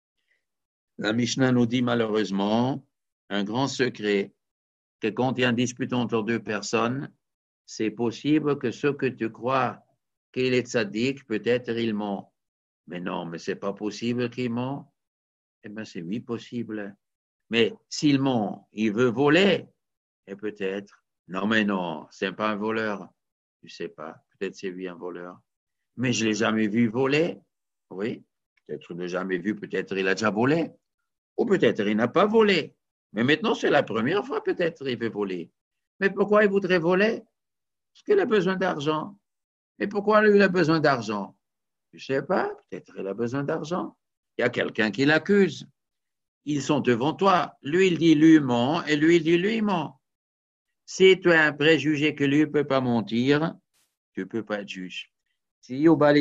La Mishnah nous dit malheureusement un grand secret, que quand il y a une dispute entre deux personnes, c'est possible que ce que tu crois qu'il est tzaddik, peut-être il ment. Mais non, mais ce n'est pas possible qu'il ment. Eh bien, c'est oui possible. Mais s'il ment, il veut voler, et peut-être, non, mais non, ce n'est pas un voleur. Tu ne sais pas, peut-être c'est lui un voleur. Mais je ne l'ai jamais vu voler. Oui, peut-être il ne l'a jamais vu, peut-être il a déjà volé. Ou peut-être il n'a pas volé. Mais maintenant, c'est la première fois, peut-être il veut voler. Mais pourquoi il voudrait voler? Parce qu'il a besoin d'argent. Mais pourquoi lui, il a besoin d'argent? Je ne sais pas, peut-être il a besoin d'argent. Il y a quelqu'un qui l'accuse. Ils sont devant toi. Lui, il dit lui ment et lui, il dit lui ment. Si tu as un préjugé que lui ne peut pas mentir, tu ne peux pas être juge. Si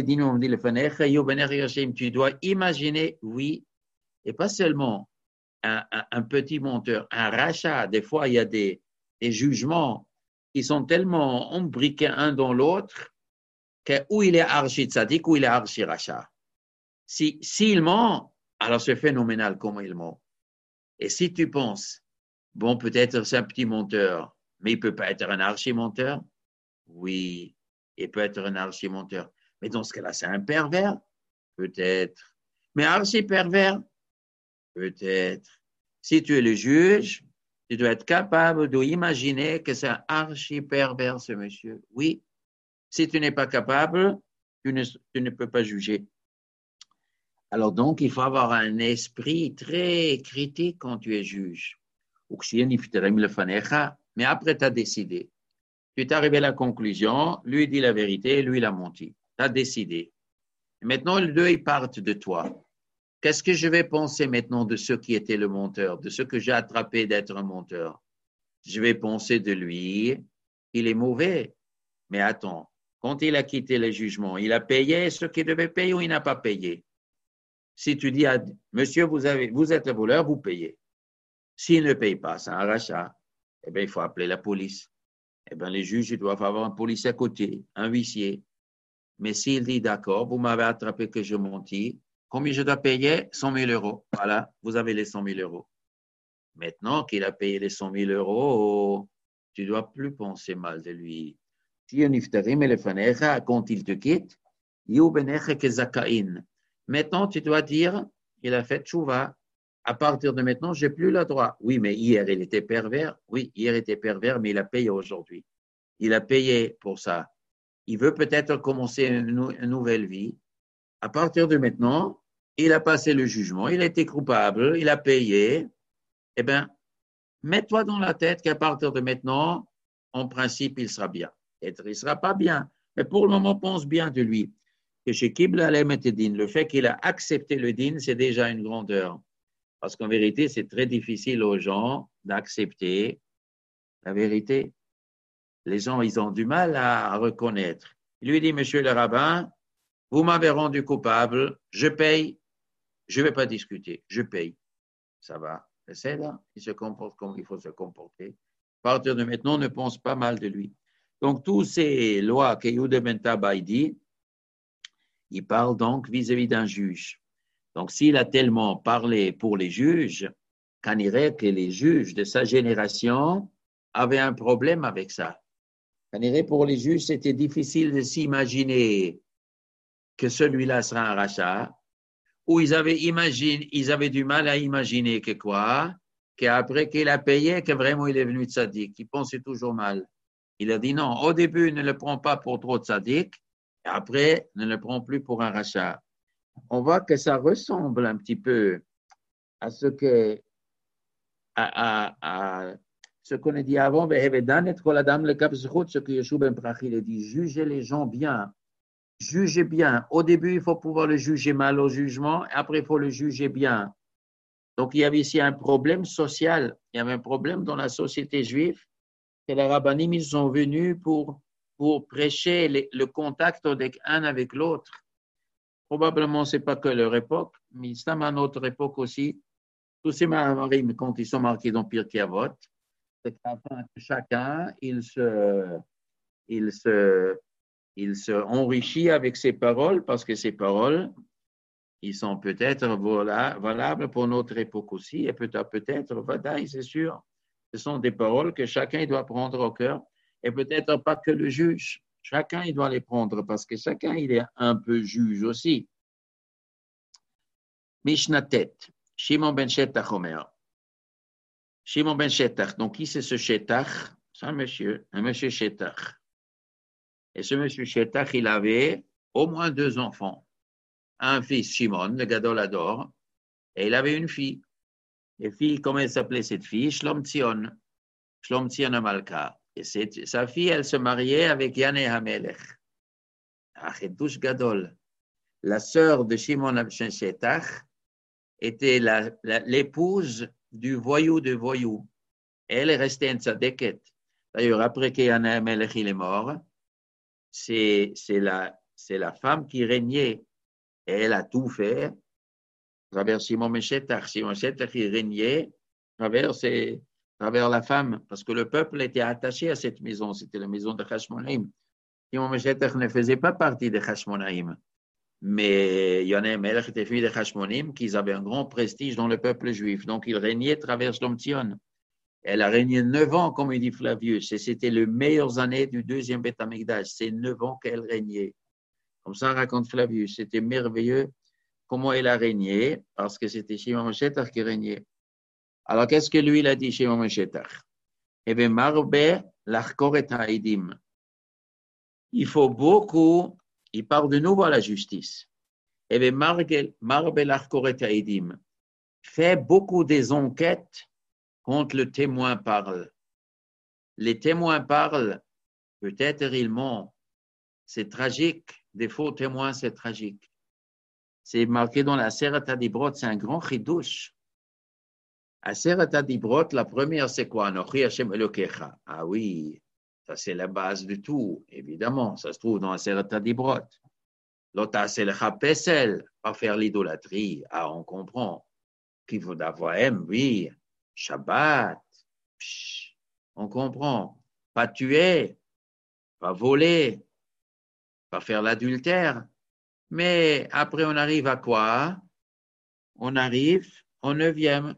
tu dois imaginer, oui, et pas seulement un petit menteur, un rachat. Des fois, il y a des jugements qui sont tellement imbriqués un dans l'autre que où il est archi tzaddik, ou il est archi rachat. S'il ment, alors c'est phénoménal comment il ment. Et si tu penses, bon, peut-être c'est un petit menteur, mais il ne peut pas être un archi-menteur? Oui, il peut être un archi-menteur. Mais dans ce cas-là, c'est un pervers? Peut-être. Mais archi-pervers? Peut-être. Si tu es le juge, tu dois être capable d'imaginer que c'est un archi-pervers, ce monsieur. Oui. Si tu n'es pas capable, tu ne peux pas juger. Alors donc, il faut avoir un esprit très critique quand tu es juge. Mais après, tu as décidé. Tu es arrivé à la conclusion, lui dit la vérité, lui il a menti. Tu as décidé. Et maintenant, les deux, ils partent de toi. Qu'est-ce que je vais penser maintenant de ce qui était le menteur, de ce que j'ai attrapé d'être un menteur? Je vais penser de lui, il est mauvais. Mais attends, quand il a quitté le jugement, il a payé ce qu'il devait payer ou il n'a pas payé? Si tu dis à monsieur, vous êtes le voleur, vous payez. S'il ne paye pas, c'est un rachat. Eh bien, il faut appeler la police. Eh bien, les juges, ils doivent avoir un policier à côté, un huissier. Mais s'il dit d'accord, vous m'avez attrapé que je mentis, combien je dois payer? 100 000 euros. Voilà, vous avez les 100 000 euros. Maintenant qu'il a payé les 100 000 euros, tu ne dois plus penser mal de lui. Quand il te quitte, maintenant, tu dois dire, il a fait tchouva. À partir de maintenant, je n'ai plus le droit. Oui, mais hier, il était pervers. Oui, hier, il était pervers, mais il a payé aujourd'hui. Il a payé pour ça. Il veut peut-être commencer une nouvelle vie. À partir de maintenant, il a passé le jugement, il a été coupable, il a payé. Eh bien, mets-toi dans la tête qu'à partir de maintenant, en principe, il sera bien. Peut-être il ne sera pas bien, mais pour le moment, pense bien de lui. Que chez Kibla Alem et Din, le fait qu'il a accepté le din, c'est déjà une grandeur. Parce qu'en vérité, c'est très difficile aux gens d'accepter la vérité. Les gens, ils ont du mal à reconnaître. Il lui dit, monsieur le rabbin, vous m'avez rendu coupable, je paye, je ne vais pas discuter, je paye. Ça va. C'est là, il se comporte comme il faut se comporter. À partir de maintenant, on ne pense pas mal de lui. Donc, toutes ces lois que Yehuda ben Tabai dit, il parle donc vis-à-vis d'un juge. Donc, s'il a tellement parlé pour les juges, qu'on dirait que les juges de sa génération avaient un problème avec ça. Pour les juges, c'était difficile de s'imaginer que celui-là sera un rachat, ou ils avaient du mal à imaginer que quoi, qu'après qu'il a payé, que vraiment il est venu de tzaddik. Il pensait toujours mal. Il a dit non, au début, ne le prends pas pour trop de tzaddik, et après, ne le prends plus pour un rachat. On voit que ça ressemble un petit peu à ce que à ce qu'on a dit avant, ce que Yeshua ben Prachil a dit, jugez les gens bien, jugez bien. Au début, il faut pouvoir le juger mal au jugement, et après, il faut le juger bien. Donc, il y avait ici un problème social, il y avait un problème dans la société juive, et les rabbinim, ils sont venus pour prêcher le contact un avec l'autre. Probablement, ce n'est pas que leur époque, mais c'est à notre époque aussi. Tous ces marim, quand ils sont marqués dans Pirkei Avot, c'est qu'afin que chacun, il se enrichit avec ses paroles, parce que ses paroles, ils sont peut-être valables pour notre époque aussi, et peut-être, vadaï, c'est sûr. Ce sont des paroles que chacun doit prendre au cœur, et peut-être pas que le juge. Chacun, il doit les prendre, parce que chacun, il est un peu juge aussi. Mishnatet, Shimon ben Shetach Omer. Shimon ben Shetach. Donc, qui c'est ce Shetach? C'est un monsieur Shetach. Et ce monsieur Shetach, il avait au moins 2 enfants. Un fils, Shimon, le Gadol Ador, et il avait une fille. Et fille, comment elle s'appelait cette fille? Shlom Tzion Amalka. Et sa fille, elle se mariait avec Yaneh Hamelech. Chiddush Gadol. La sœur de Shimon ben Shetach était l'épouse du voyou de voyou. Elle est restée en tzadeket. D'ailleurs, après que Yaneh Hamelech il est mort, c'est la femme qui régnait. Et elle a tout fait à travers Shimon ben Shetach. Shimon ben Shetach, il régnait à travers la femme, parce que le peuple était attaché à cette maison. C'était la maison de Hashmonaïm. Shimon ben Shetach ne faisait pas partie de Hashmonaïm. Mais Yaneh Melech était fils de Hashmonaïm, qui avaient un grand prestige dans le peuple juif. Donc, il régnait à travers Shlom Tzion. Elle a régné 9 ans, comme il dit Flavius. Et c'était les meilleures années du deuxième Beth Amikdash. C'est 9 ans qu'elle régnait. Comme ça raconte Flavius. C'était merveilleux comment elle a régné, parce que c'était Shimon ben Shetach qui régnait. Alors, qu'est-ce que lui, il a dit, Shimon ben Shetach? Eh bien, marbe l'achkor et ha'idim. Il faut beaucoup, il parle de nouveau à la justice. Eh bien, marbe l'achkor et ha'idim. Fait beaucoup des enquêtes quand le témoin parle. Les témoins parlent, peut-être ils mentent. C'est tragique. Des faux témoins, c'est tragique. C'est marqué dans la Seret HaDibrot, c'est un grand chidouche. La Seret HaDibrot, la première, c'est quoi? Anochi Hashem Elokecha. Ah oui, ça c'est la base de tout, évidemment. Ça se trouve dans la Seret HaDibrot. L'autre, c'est le Chapesel, pas faire l'idolâtrie. Ah, on comprend. Qu'il faut d'avoir, oui. Shabbat, on comprend. Pas tuer, pas voler, pas faire l'adultère. Mais après, on arrive à quoi? On arrive au 9e.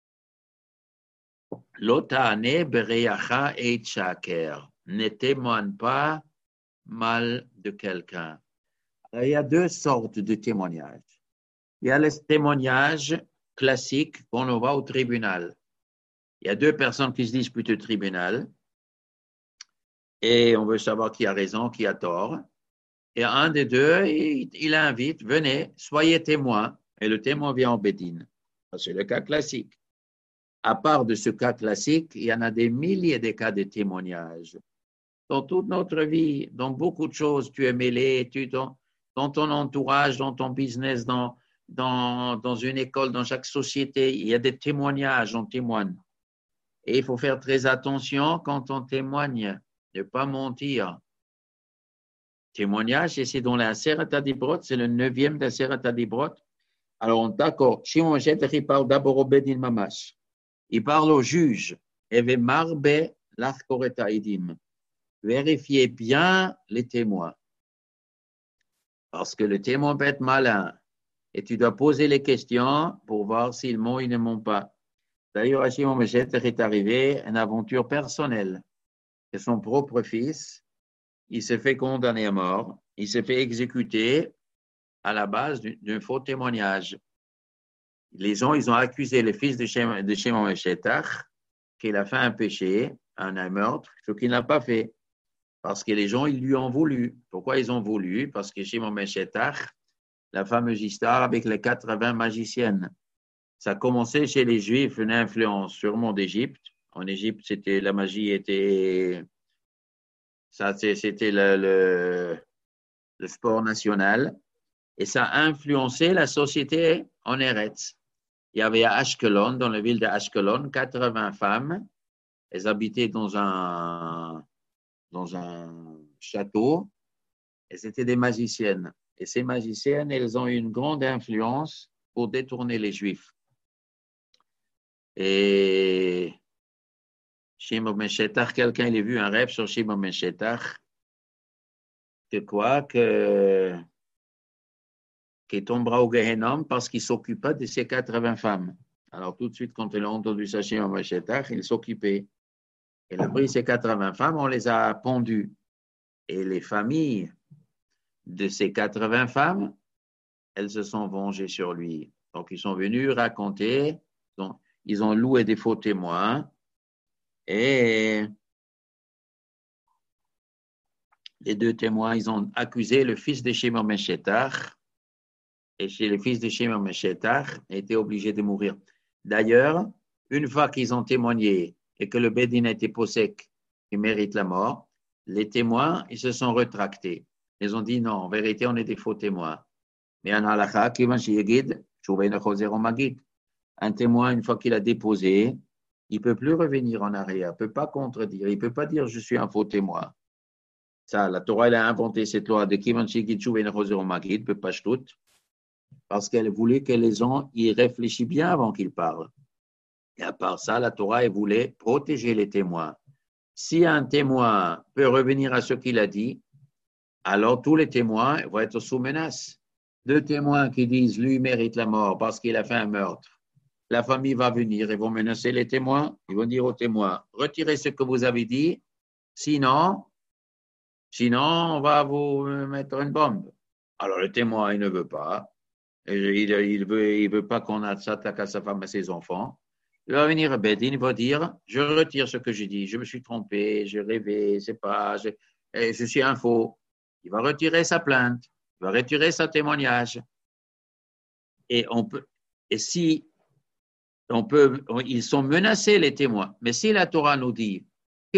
L'otane bereyacha et shaker. Ne témoigne pas mal de quelqu'un. Il y a 2 sortes de témoignages. Il y a le témoignage classique quand on va au tribunal. Il y a 2 personnes qui se disputent au tribunal et on veut savoir qui a raison, qui a tort. Et un des 2, il invite, venez, soyez témoin. Et le témoin vient en bédine. C'est le cas classique. À part de ce cas classique, il y en a des milliers de cas de témoignages. Dans toute notre vie, dans beaucoup de choses, tu es mêlé, dans ton entourage, dans ton business, dans une école, dans chaque société, il y a des témoignages, on témoigne. Et il faut faire très attention quand on témoigne, ne pas mentir. Témoignage, et c'est dans la Seret HaDibrot, c'est le 9e de la Seret HaDibrot. Alors, d'accord, Shimon ben Shetach, il parle d'abord au Bedin Mamash. Il parle au juge. Eve marbe l'achkor et ha'idim. Vérifiez bien les témoins. Parce que le témoin peut être malin. Et tu dois poser les questions pour voir s'ils mentent ou ils ne mentent pas. D'ailleurs, à Shimon ben Shetach est arrivé une aventure personnelle. que son propre fils, il s'est fait condamner à mort, il s'est fait exécuter à la base d'un faux témoignage. Les gens, ils ont accusé le fils de Shimon ben Shetach qu'il a fait un péché, un meurtre, ce qu'il n'a pas fait. Parce que les gens, ils lui ont voulu. Pourquoi ils ont voulu? Parce que Shimon ben Shetach, la fameuse histoire avec les 80 magiciennes. Ça a commencé chez les Juifs, une influence sûrement d'Égypte. En Égypte, la magie était, c'était le sport national. Et ça a influencé la société en Eretz. Il y avait à Ashkelon, dans la ville de Ashkelon, 80 femmes. Elles habitaient dans un château. Elles étaient des magiciennes. Et ces magiciennes, elles ont eu une grande influence pour détourner les Juifs. Et Shimon ben Shetach, quelqu'un il a vu un rêve sur Shimon ben Shetach, que quoi? Qu'il tombera au Gehenom parce qu'il s'occupa de ses 80 femmes. Alors tout de suite, quand il a entendu ça Shimon ben Shetach, il s'occupait. Il a pris ces 80 femmes, on les a pendues. Et les familles de ces 80 femmes, elles se sont vengées sur lui. Donc ils sont venus raconter, ils ont loué des faux témoins et les deux témoins, ils ont accusé le fils de Shimon ben Shetach et chez le fils de Shimon ben Shetach était obligé de mourir. D'ailleurs, une fois qu'ils ont témoigné et que le Bédin était possèque, qui mérite la mort, les témoins, ils se sont rétractés. Ils ont dit non, en vérité, on est des faux témoins. Mais en halakha, un témoin, une fois qu'il a déposé, il ne peut plus revenir en arrière, il ne peut pas contredire, il ne peut pas dire je suis un faux témoin. Ça, la Torah, elle a inventé cette loi de Kivan Shigid Shuven Choser Magid, peut pas tout, parce qu'elle voulait que les gens y réfléchissent bien avant qu'ils parlent. Et à part ça, la Torah, elle voulait protéger les témoins. Si un témoin peut revenir à ce qu'il a dit, alors tous les témoins vont être sous menace. Deux témoins qui disent lui mérite la mort parce qu'il a fait un meurtre. La famille va venir, ils vont menacer les témoins, ils vont dire aux témoins, retirez ce que vous avez dit, sinon on va vous mettre une bombe. Alors le témoin, il ne veut pas, il veut pas qu'on s'attaque à sa femme et à ses enfants. Il va venir à Bédine, il va dire, je retire ce que j'ai dit, je me suis trompé, j'ai rêvé, c'est pas, je suis un faux. Il va retirer sa plainte, il va retirer son témoignage. Et si ils sont menacés, les témoins. Mais si la Torah nous dit, on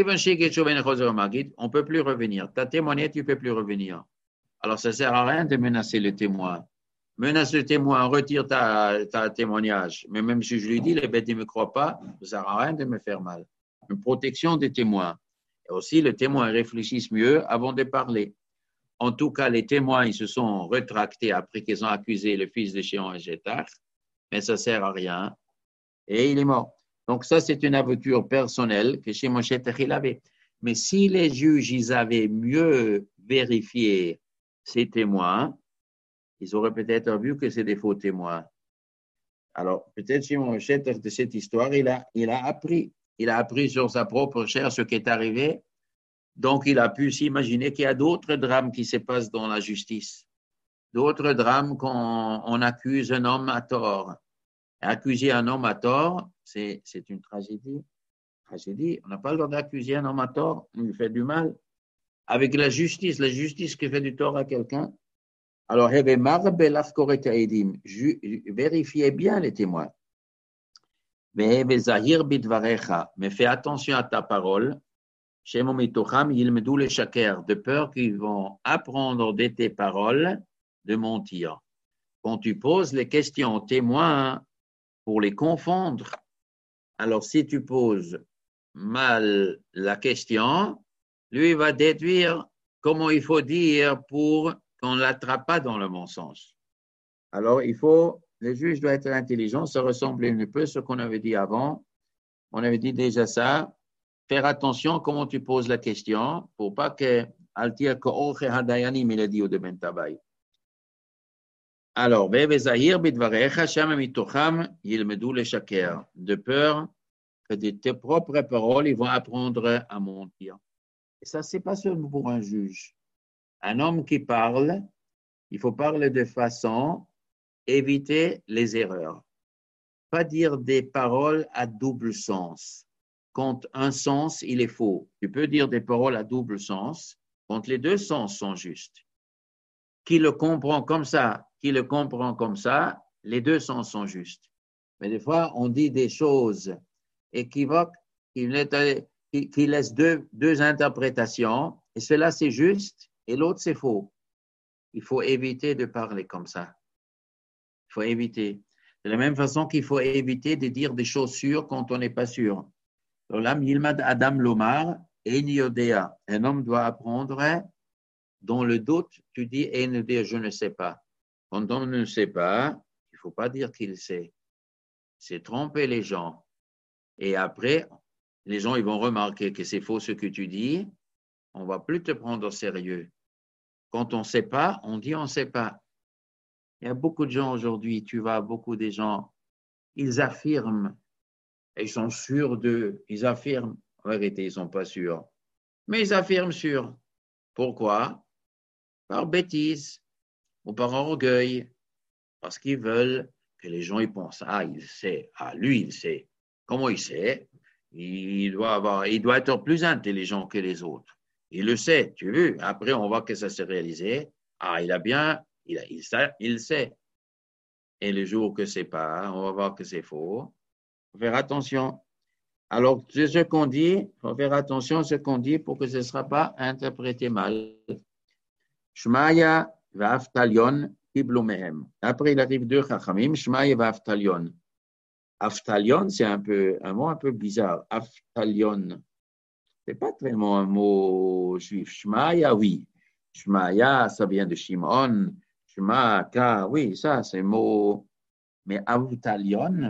ne peut plus revenir. Tu as témoigné, tu ne peux plus revenir. Alors, ça ne sert à rien de menacer le témoin. Menace le témoin, retire ta témoignage. Mais même si je lui dis, les bêtes ne me croient pas, ça ne sert à rien de me faire mal. Une protection des témoins. Et aussi, les témoins réfléchissent mieux avant de parler. En tout cas, les témoins, ils se sont rétractés après qu'ils ont accusé le fils de Shimon ben Shetach, mais ça ne sert à rien. Et il est mort. Donc ça, c'est une aventure personnelle que Shimon ben Shetach il avait. Mais si les juges, ils avaient mieux vérifié ces témoins, ils auraient peut-être vu que c'est des faux témoins. Alors, peut-être Shimon ben Shetach de cette histoire, il a appris. Il a appris sur sa propre chair ce qui est arrivé. Donc, il a pu s'imaginer qu'il y a d'autres drames qui se passent dans la justice. D'autres drames qu'on accuse un homme à tort. Accuser un homme à tort, c'est une tragédie. On n'a pas le droit d'accuser un homme à tort, il lui fait du mal. Avec la justice qui fait du tort à quelqu'un. Alors, vérifiez bien les témoins. Mais fais attention à ta parole. De peur qu'ils vont apprendre de tes paroles de mentir. Quand tu poses les questions aux témoins pour les confondre, alors si tu poses mal la question, lui va déduire comment il faut dire pour qu'on ne l'attrape pas dans le mensonge. Alors le juge doit être intelligent, ça ressemble un peu à ce qu'on avait dit avant. On avait dit déjà ça. Faire attention à comment tu poses la question pour pas que Altir Ko'orche Hadayanim, il a dit au de Bentabay. Alors, de peur que de tes propres paroles, ils vont apprendre à mentir. Et ça, c'est pas seulement pour un juge. Un homme qui parle, il faut parler de façon éviter les erreurs. Pas dire des paroles à double sens. Quand un sens, il est faux. Tu peux dire des paroles à double sens quand les deux sens sont justes. Qui le comprend comme ça, qui le comprend comme ça, les deux sens sont justes. Mais des fois, on dit des choses équivoques qui laissent deux interprétations, et cela c'est juste, et l'autre c'est faux. Il faut éviter de parler comme ça. Il faut éviter. De la même façon qu'il faut éviter de dire des choses sûres quand on n'est pas sûr. L'Olam Yilmad Adam Lomar, Ein Yodea. Un homme doit apprendre, dans le doute, tu dis Ein Yodea, je ne sais pas. Quand on ne sait pas, il ne faut pas dire qu'il sait. C'est tromper les gens. Et après, les gens ils vont remarquer que c'est faux ce que tu dis, on ne va plus te prendre au sérieux. Quand on ne sait pas, on dit on ne sait pas. Il y a beaucoup de gens aujourd'hui, tu vois, beaucoup de gens, ils affirment, ils sont sûrs d'eux, ils affirment, en vérité, ils ne sont pas sûrs, mais ils affirment sûrs. Pourquoi? Par bêtise ou par orgueil, parce qu'ils veulent que les gens ils pensent, ah, il sait, ah, lui, il sait. Comment il sait? Il doit être plus intelligent que les autres. Il le sait, tu veux. Après, on voit que ça s'est réalisé. Ah, il sait. Et le jour que c'est pas, on va voir que c'est faux. Il faut faire attention. Alors, c'est ce qu'on dit, il faut faire attention à ce qu'on dit pour que ce ne sera pas interprété mal. Shmaya va'aftalion kiblu mehem. Après, il arrive deux chachamim, Shmaya va'aftalion. Aftalion, c'est un mot un peu bizarre. Aftalion, c'est pas tellement un mot juif. Shmaya, oui. Shmaya, ça vient de Shimon. Shmaka, oui, ça, c'est un mot. Mais Avtalion,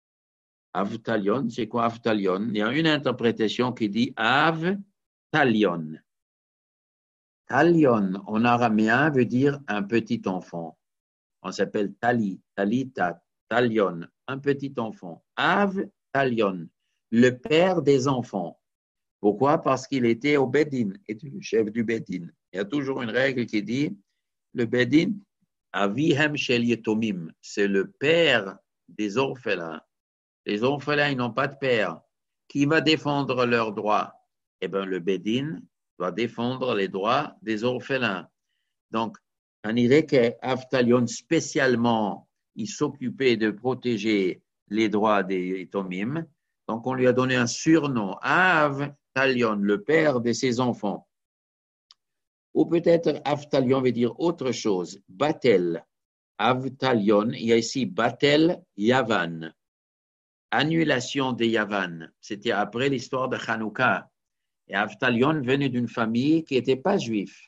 c'est quoi Avtalion? Il y a une interprétation qui dit Avtalion. Talion, en araméen, veut dire un petit enfant. On s'appelle Talita, Talion, un petit enfant. Avtalion, le père des enfants. Pourquoi? Parce qu'il était au Bedin, était le chef du Bedin. Il y a toujours une règle qui dit le Bedin, Avihem Shel Yetomim, c'est le père des orphelins. Les orphelins, ils n'ont pas de père. Qui va défendre leurs droits? Eh bien, le Bedin doit défendre les droits des orphelins. Donc, on dirait qu'Avtalion, spécialement, il s'occupait de protéger les droits des Tomim. Donc, on lui a donné un surnom, Avtalion, le père de ses enfants. Ou peut-être Avtalion veut dire autre chose. Batel, Avtalion, il y a ici Batel, Yavan. Annulation de Yavan. C'était après l'histoire de Hanouka. Et Avtalion venait d'une famille qui n'était pas juif.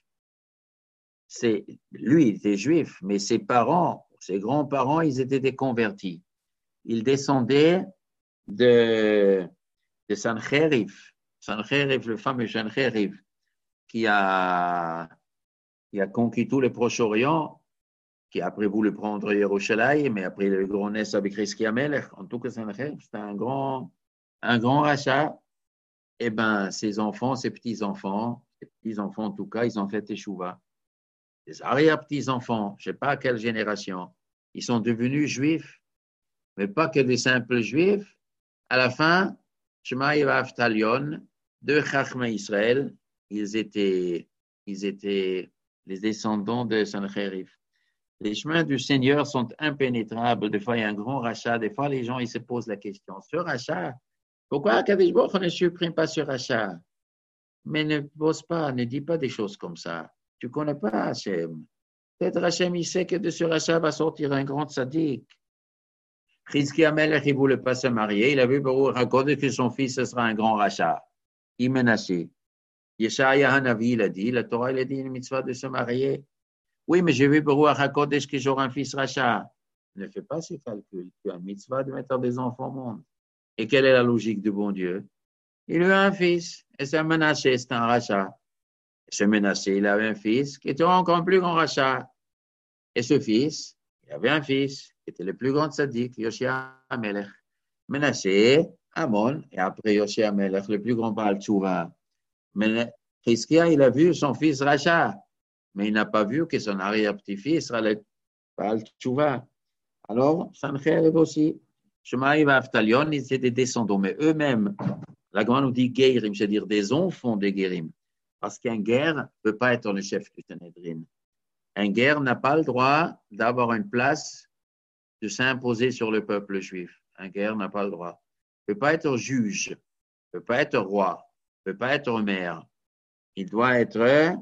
Lui, il était juif, mais ses parents, ses grands-parents, ils étaient des convertis. Ils descendaient de Sancherif. Sancherif, le fameux Sancherif, qui a conquis tout le Proche-Orient, qui a après voulu prendre Yerushalayim, mais après le grand nez avec Rizki Amelech. En tout cas, Sancherif, c'était un grand rachat. Eh bien, ses petits-enfants en tout cas, ils ont fait Teshuvah. Les arrière-petits-enfants, je ne sais pas à quelle génération, ils sont devenus juifs, mais pas que des simples juifs. À la fin, Shema et Avtalion, deux Chachmei Israël, ils étaient les descendants de Sancherif. Les chemins du Seigneur sont impénétrables. Des fois, il y a un grand rachat. Des fois, les gens ils se posent la question, ce rachat, pourquoi Kadosh Baruch Hu ne supprime pas ce rachat? Mais ne pose pas, ne dis pas des choses comme ça. Tu ne connais pas Hachem. Peut-être Hachem, il sait que de ce rachat va sortir un grand tzaddik. Rizki Amelech, il ne voulait pas se marier. Il a vu Baruch raconter que son fils, ce sera un grand rachat. Il menaçait. Yeshaya Hanavi, il a dit, la Torah, il a dit une mitzvah de se marier. Oui, mais j'ai vu Baruch raconter que j'aurai un fils rachat. Ne fais pas ces calculs. Tu as une mitzvah de mettre des enfants au monde. Et quelle est la logique du bon Dieu? Il a eu un fils, et c'est menacé, c'est un rachat. Ce menacé, il avait un fils qui était encore plus grand rachat. Et ce fils, il avait un fils qui était le plus grand tzaddik, Yoshia Amelech. Menacé, Amon, et après Yoshia Amelech, le plus grand Baal Tchouva. Chizkia, il a vu son fils Racha, mais il n'a pas vu que son arrière-petit-fils sera le Baal Tchouva. Alors, Sancherib aussi. Shemaï va Aftalion, ils étaient des descendants, mais eux-mêmes, la Gemara nous dit Geirim, c'est-à-dire des enfants des Geirim. Parce qu'un guerre ne peut pas être le chef du Sanhedrin. Un guerre n'a pas le droit d'avoir une place, de s'imposer sur le peuple juif. Un guerre n'a pas le droit. Il ne peut pas être juge, il ne peut pas être roi, il ne peut pas être maire. Il doit être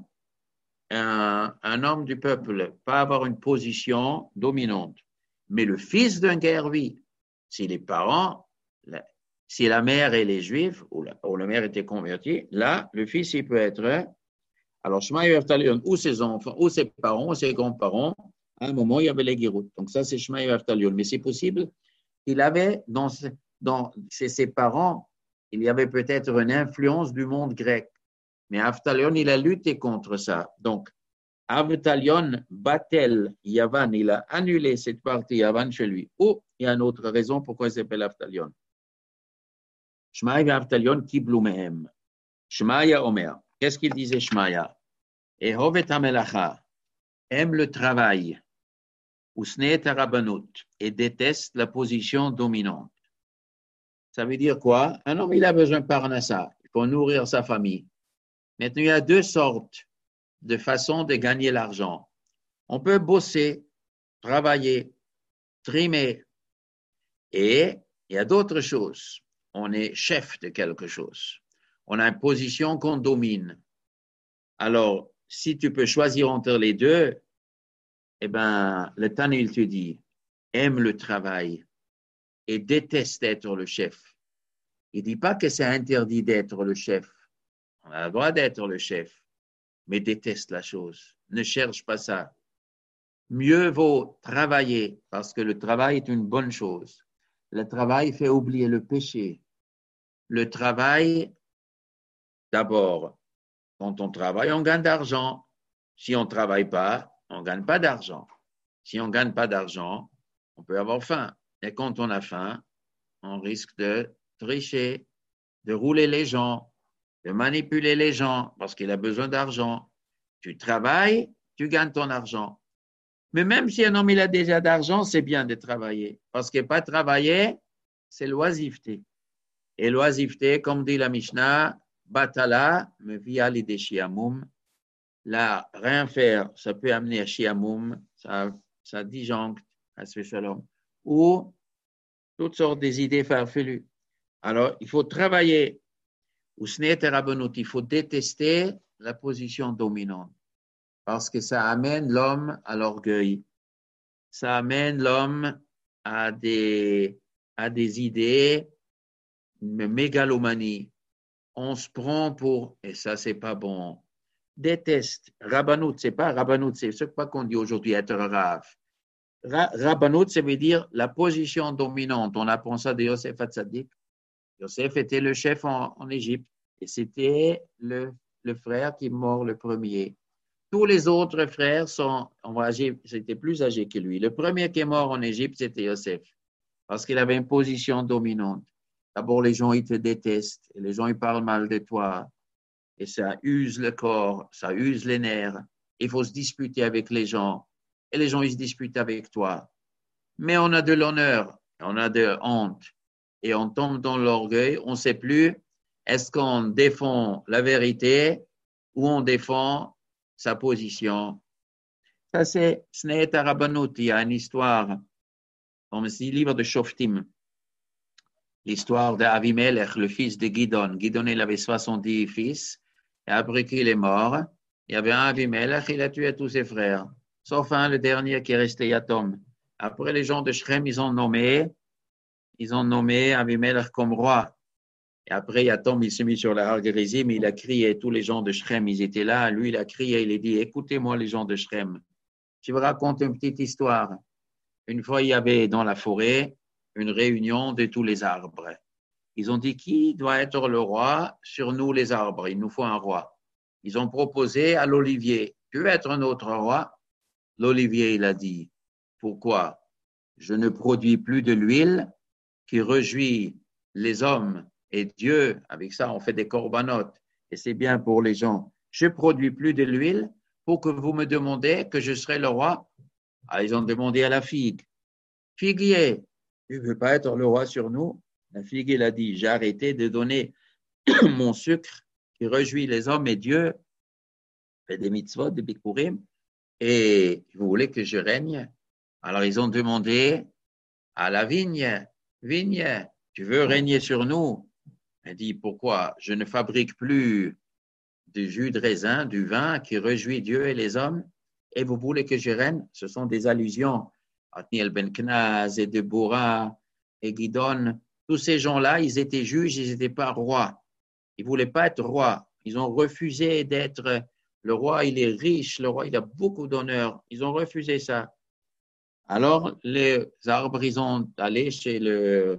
un homme du peuple, pas avoir une position dominante. Mais le fils d'un guerre, oui. Si les parents, si la mère et les juifs, ou la mère était convertie, là, le fils, il peut être. Alors, Shema Yaftalion, ou ses enfants, ou ses parents, ou ses grands-parents, à un moment, il y avait les Géroutes. Donc, ça, c'est Shema Yaftalion. Mais c'est possible qu'il avait, dans ses parents, il y avait peut-être une influence du monde grec. Mais Aftalion, il a lutté contre ça. Donc, Aftalion, Batel, Yavan, il a annulé cette partie Yavan chez lui. Ou il y a une autre raison pourquoi il s'appelle Aftalion. Shmaïa Aftalion, Kiblu Mehem. Shmaïa Omer. Qu'est-ce qu'il disait Shmaïa? Ehovet Hamelacha, aime le travail, Usneet Arabanut, et déteste la position dominante. Ça veut dire quoi? Un homme, il a besoin de parnassa, il faut nourrir sa famille. Maintenant, il y a deux sortes de façons de gagner l'argent. On peut bosser, travailler, trimer, et il y a d'autres choses. On est chef de quelque chose. On a une position qu'on domine. Alors, si tu peux choisir entre les deux, eh bien, le Tana, il te dit, aime le travail et déteste être le chef. Il ne dit pas que c'est interdit d'être le chef. On a le droit d'être le chef, mais déteste la chose. Ne cherche pas ça. Mieux vaut travailler, parce que le travail est une bonne chose. Le travail fait oublier le péché. Le travail, d'abord, quand on travaille, on gagne d'argent. Si on ne travaille pas, on ne gagne pas d'argent. Si on ne gagne pas d'argent, on peut avoir faim. Et quand on a faim, on risque de tricher, de rouler les gens, de manipuler les gens parce qu'il a besoin d'argent. Tu travailles, tu gagnes ton argent. Mais même si un homme il a déjà d'argent, c'est bien de travailler. Parce que pas travailler, c'est l'oisiveté. Et l'oisiveté, comme dit la Mishnah, batala, me via l'idée shiamoum. Là, rien faire, ça peut amener à shiamoum, ça disjoncte, à ce shalom. Ou toutes sortes des idées farfelues. Alors, il faut travailler. Il faut détester la position dominante parce que ça amène l'homme à l'orgueil. Ça amène l'homme à des idées, une mégalomanie. On se prend pour, et ça, c'est pas bon. Déteste. Rabbanout, c'est pas Rabbanout, c'est ce qu'on dit aujourd'hui être Rav. Rabbanout, ça veut dire la position dominante. On apprend ça de Yosef Hatzadik. Yosef était le chef en Égypte et c'était le frère qui est mort le premier. Tous les autres frères c'était plus âgés que lui. Le premier qui est mort en Égypte, c'était Yosef parce qu'il avait une position dominante. D'abord, les gens, ils te détestent et les gens, ils parlent mal de toi et ça use le corps, ça use les nerfs. Il faut se disputer avec les gens et les gens, ils se disputent avec toi. Mais on a de l'honneur, on a de honte et on tombe dans l'orgueil, on ne sait plus, est-ce qu'on défend la vérité ou on défend sa position. Ça, c'est Sneet Arabanut, il y a une histoire, dans le livre de Shoftim, l'histoire d'Avimelech, le fils de Gidon. Gidon, il avait 70 fils, et après qu'il est mort, il y avait un Avimelech, il a tué tous ses frères, sauf un, le dernier qui est resté Yatom. Après, les gens de Shrem, ils ont nommé Avimelech comme roi. Et après, Yatom, il s'est mis sur la Har-Gerizim, il a crié, tous les gens de Shrem, ils étaient là, lui, il a crié, il a dit, écoutez-moi les gens de Shrem, je vous raconte une petite histoire. Une fois, il y avait dans la forêt une réunion de tous les arbres. Ils ont dit, qui doit être le roi sur nous les arbres? Il nous faut un roi. Ils ont proposé à l'olivier, tu veux être notre roi? L'olivier, il a dit, pourquoi? Je ne produis plus de l'huile qui réjouit les hommes et Dieu. Avec ça, on fait des corbanotes. et c'est bien pour les gens. Je ne produis plus de l'huile pour que vous me demandiez que je serai le roi. Ah, ils ont demandé à la figue. Figuier, tu ne veux pas être le roi sur nous? La figue, il a dit, j'ai arrêté de donner mon sucre qui réjouit les hommes et Dieu fait des mitzvot, des bikurim, et vous voulez que je règne? Alors ils ont demandé à la vigne, vigne, tu veux régner sur nous? Elle dit, pourquoi? Je ne fabrique plus du jus de raisin, du vin qui réjouit Dieu et les hommes, et vous voulez que je règne? Ce sont des allusions à Othniel ben Knaz et Deborah et Gidon. Tous ces gens-là, ils étaient juges, ils n'étaient pas rois. Ils ne voulaient pas être rois. Ils ont refusé d'être le roi, il est riche, le roi, il a beaucoup d'honneur. Ils ont refusé ça. Alors, les arbres, ils ont allé chez le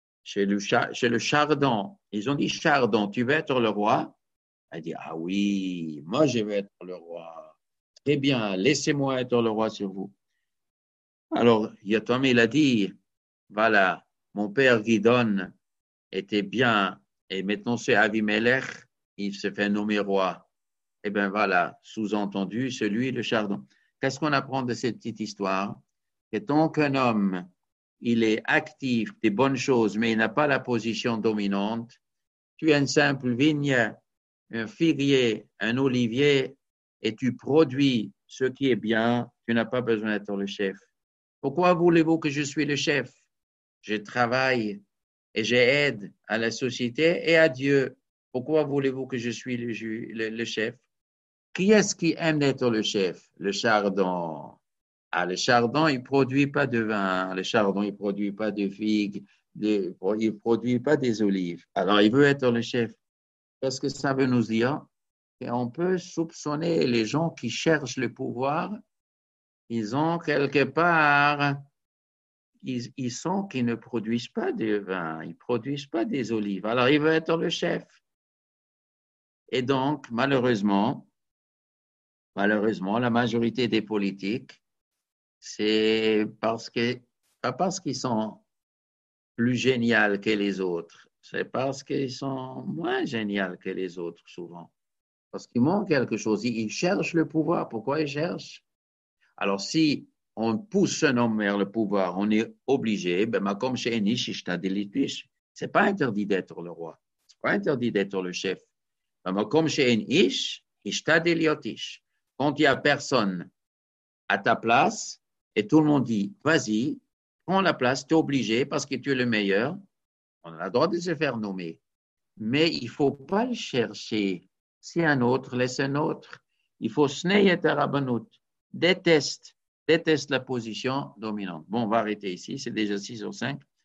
chardon. Ils ont dit, chardon, tu veux être le roi? Elle dit, ah oui, moi je veux être le roi. Très bien, laissez-moi être le roi sur vous. Alors, Yotam, il a dit, voilà, mon père Gidon était bien, et maintenant c'est Avimelech, il se fait nommer roi. Eh bien voilà, sous-entendu, celui, le chardon. Qu'est-ce qu'on apprend de cette petite histoire? Que tant qu'un homme, il est actif des bonnes choses, mais il n'a pas la position dominante, tu es une simple vigne, un figuier, un olivier, et tu produis ce qui est bien, tu n'as pas besoin d'être le chef. Pourquoi voulez-vous que je suis le chef? Je travaille et j'aide à la société et à Dieu. Pourquoi voulez-vous que je suis le chef? Qui est-ce qui aime être le chef? Le chardon. Ah, le chardon, il ne produit pas de vin. Le chardon, il ne produit pas de figues. Il ne produit pas des olives. Alors, il veut être le chef. Qu'est-ce que ça veut nous dire? Et on peut soupçonner les gens qui cherchent le pouvoir. Ils ont quelque part, ils sont qu'ils ne produisent pas de vin. Ils ne produisent pas des olives. Alors, il veut être le chef. Et donc, malheureusement, la majorité des politiques, c'est pas parce qu'ils sont plus géniaux que les autres, c'est parce qu'ils sont moins géniaux que les autres souvent. Parce qu'ils manquent quelque chose, ils cherchent le pouvoir. Pourquoi ils cherchent? Alors si on pousse un homme vers le pouvoir, on est obligé, comme chez Enish, c'est pas interdit d'être le roi, c'est pas interdit d'être le chef. Comme chez Enish, quand il n'y a personne à ta place, et tout le monde dit, vas-y, prends la place, tu es obligé parce que tu es le meilleur. On a le droit de se faire nommer. Mais il ne faut pas le chercher. Si un autre, laisse un autre. Il faut sneyet rabanout. Déteste la position dominante. Bon, on va arrêter ici, c'est déjà 6h05.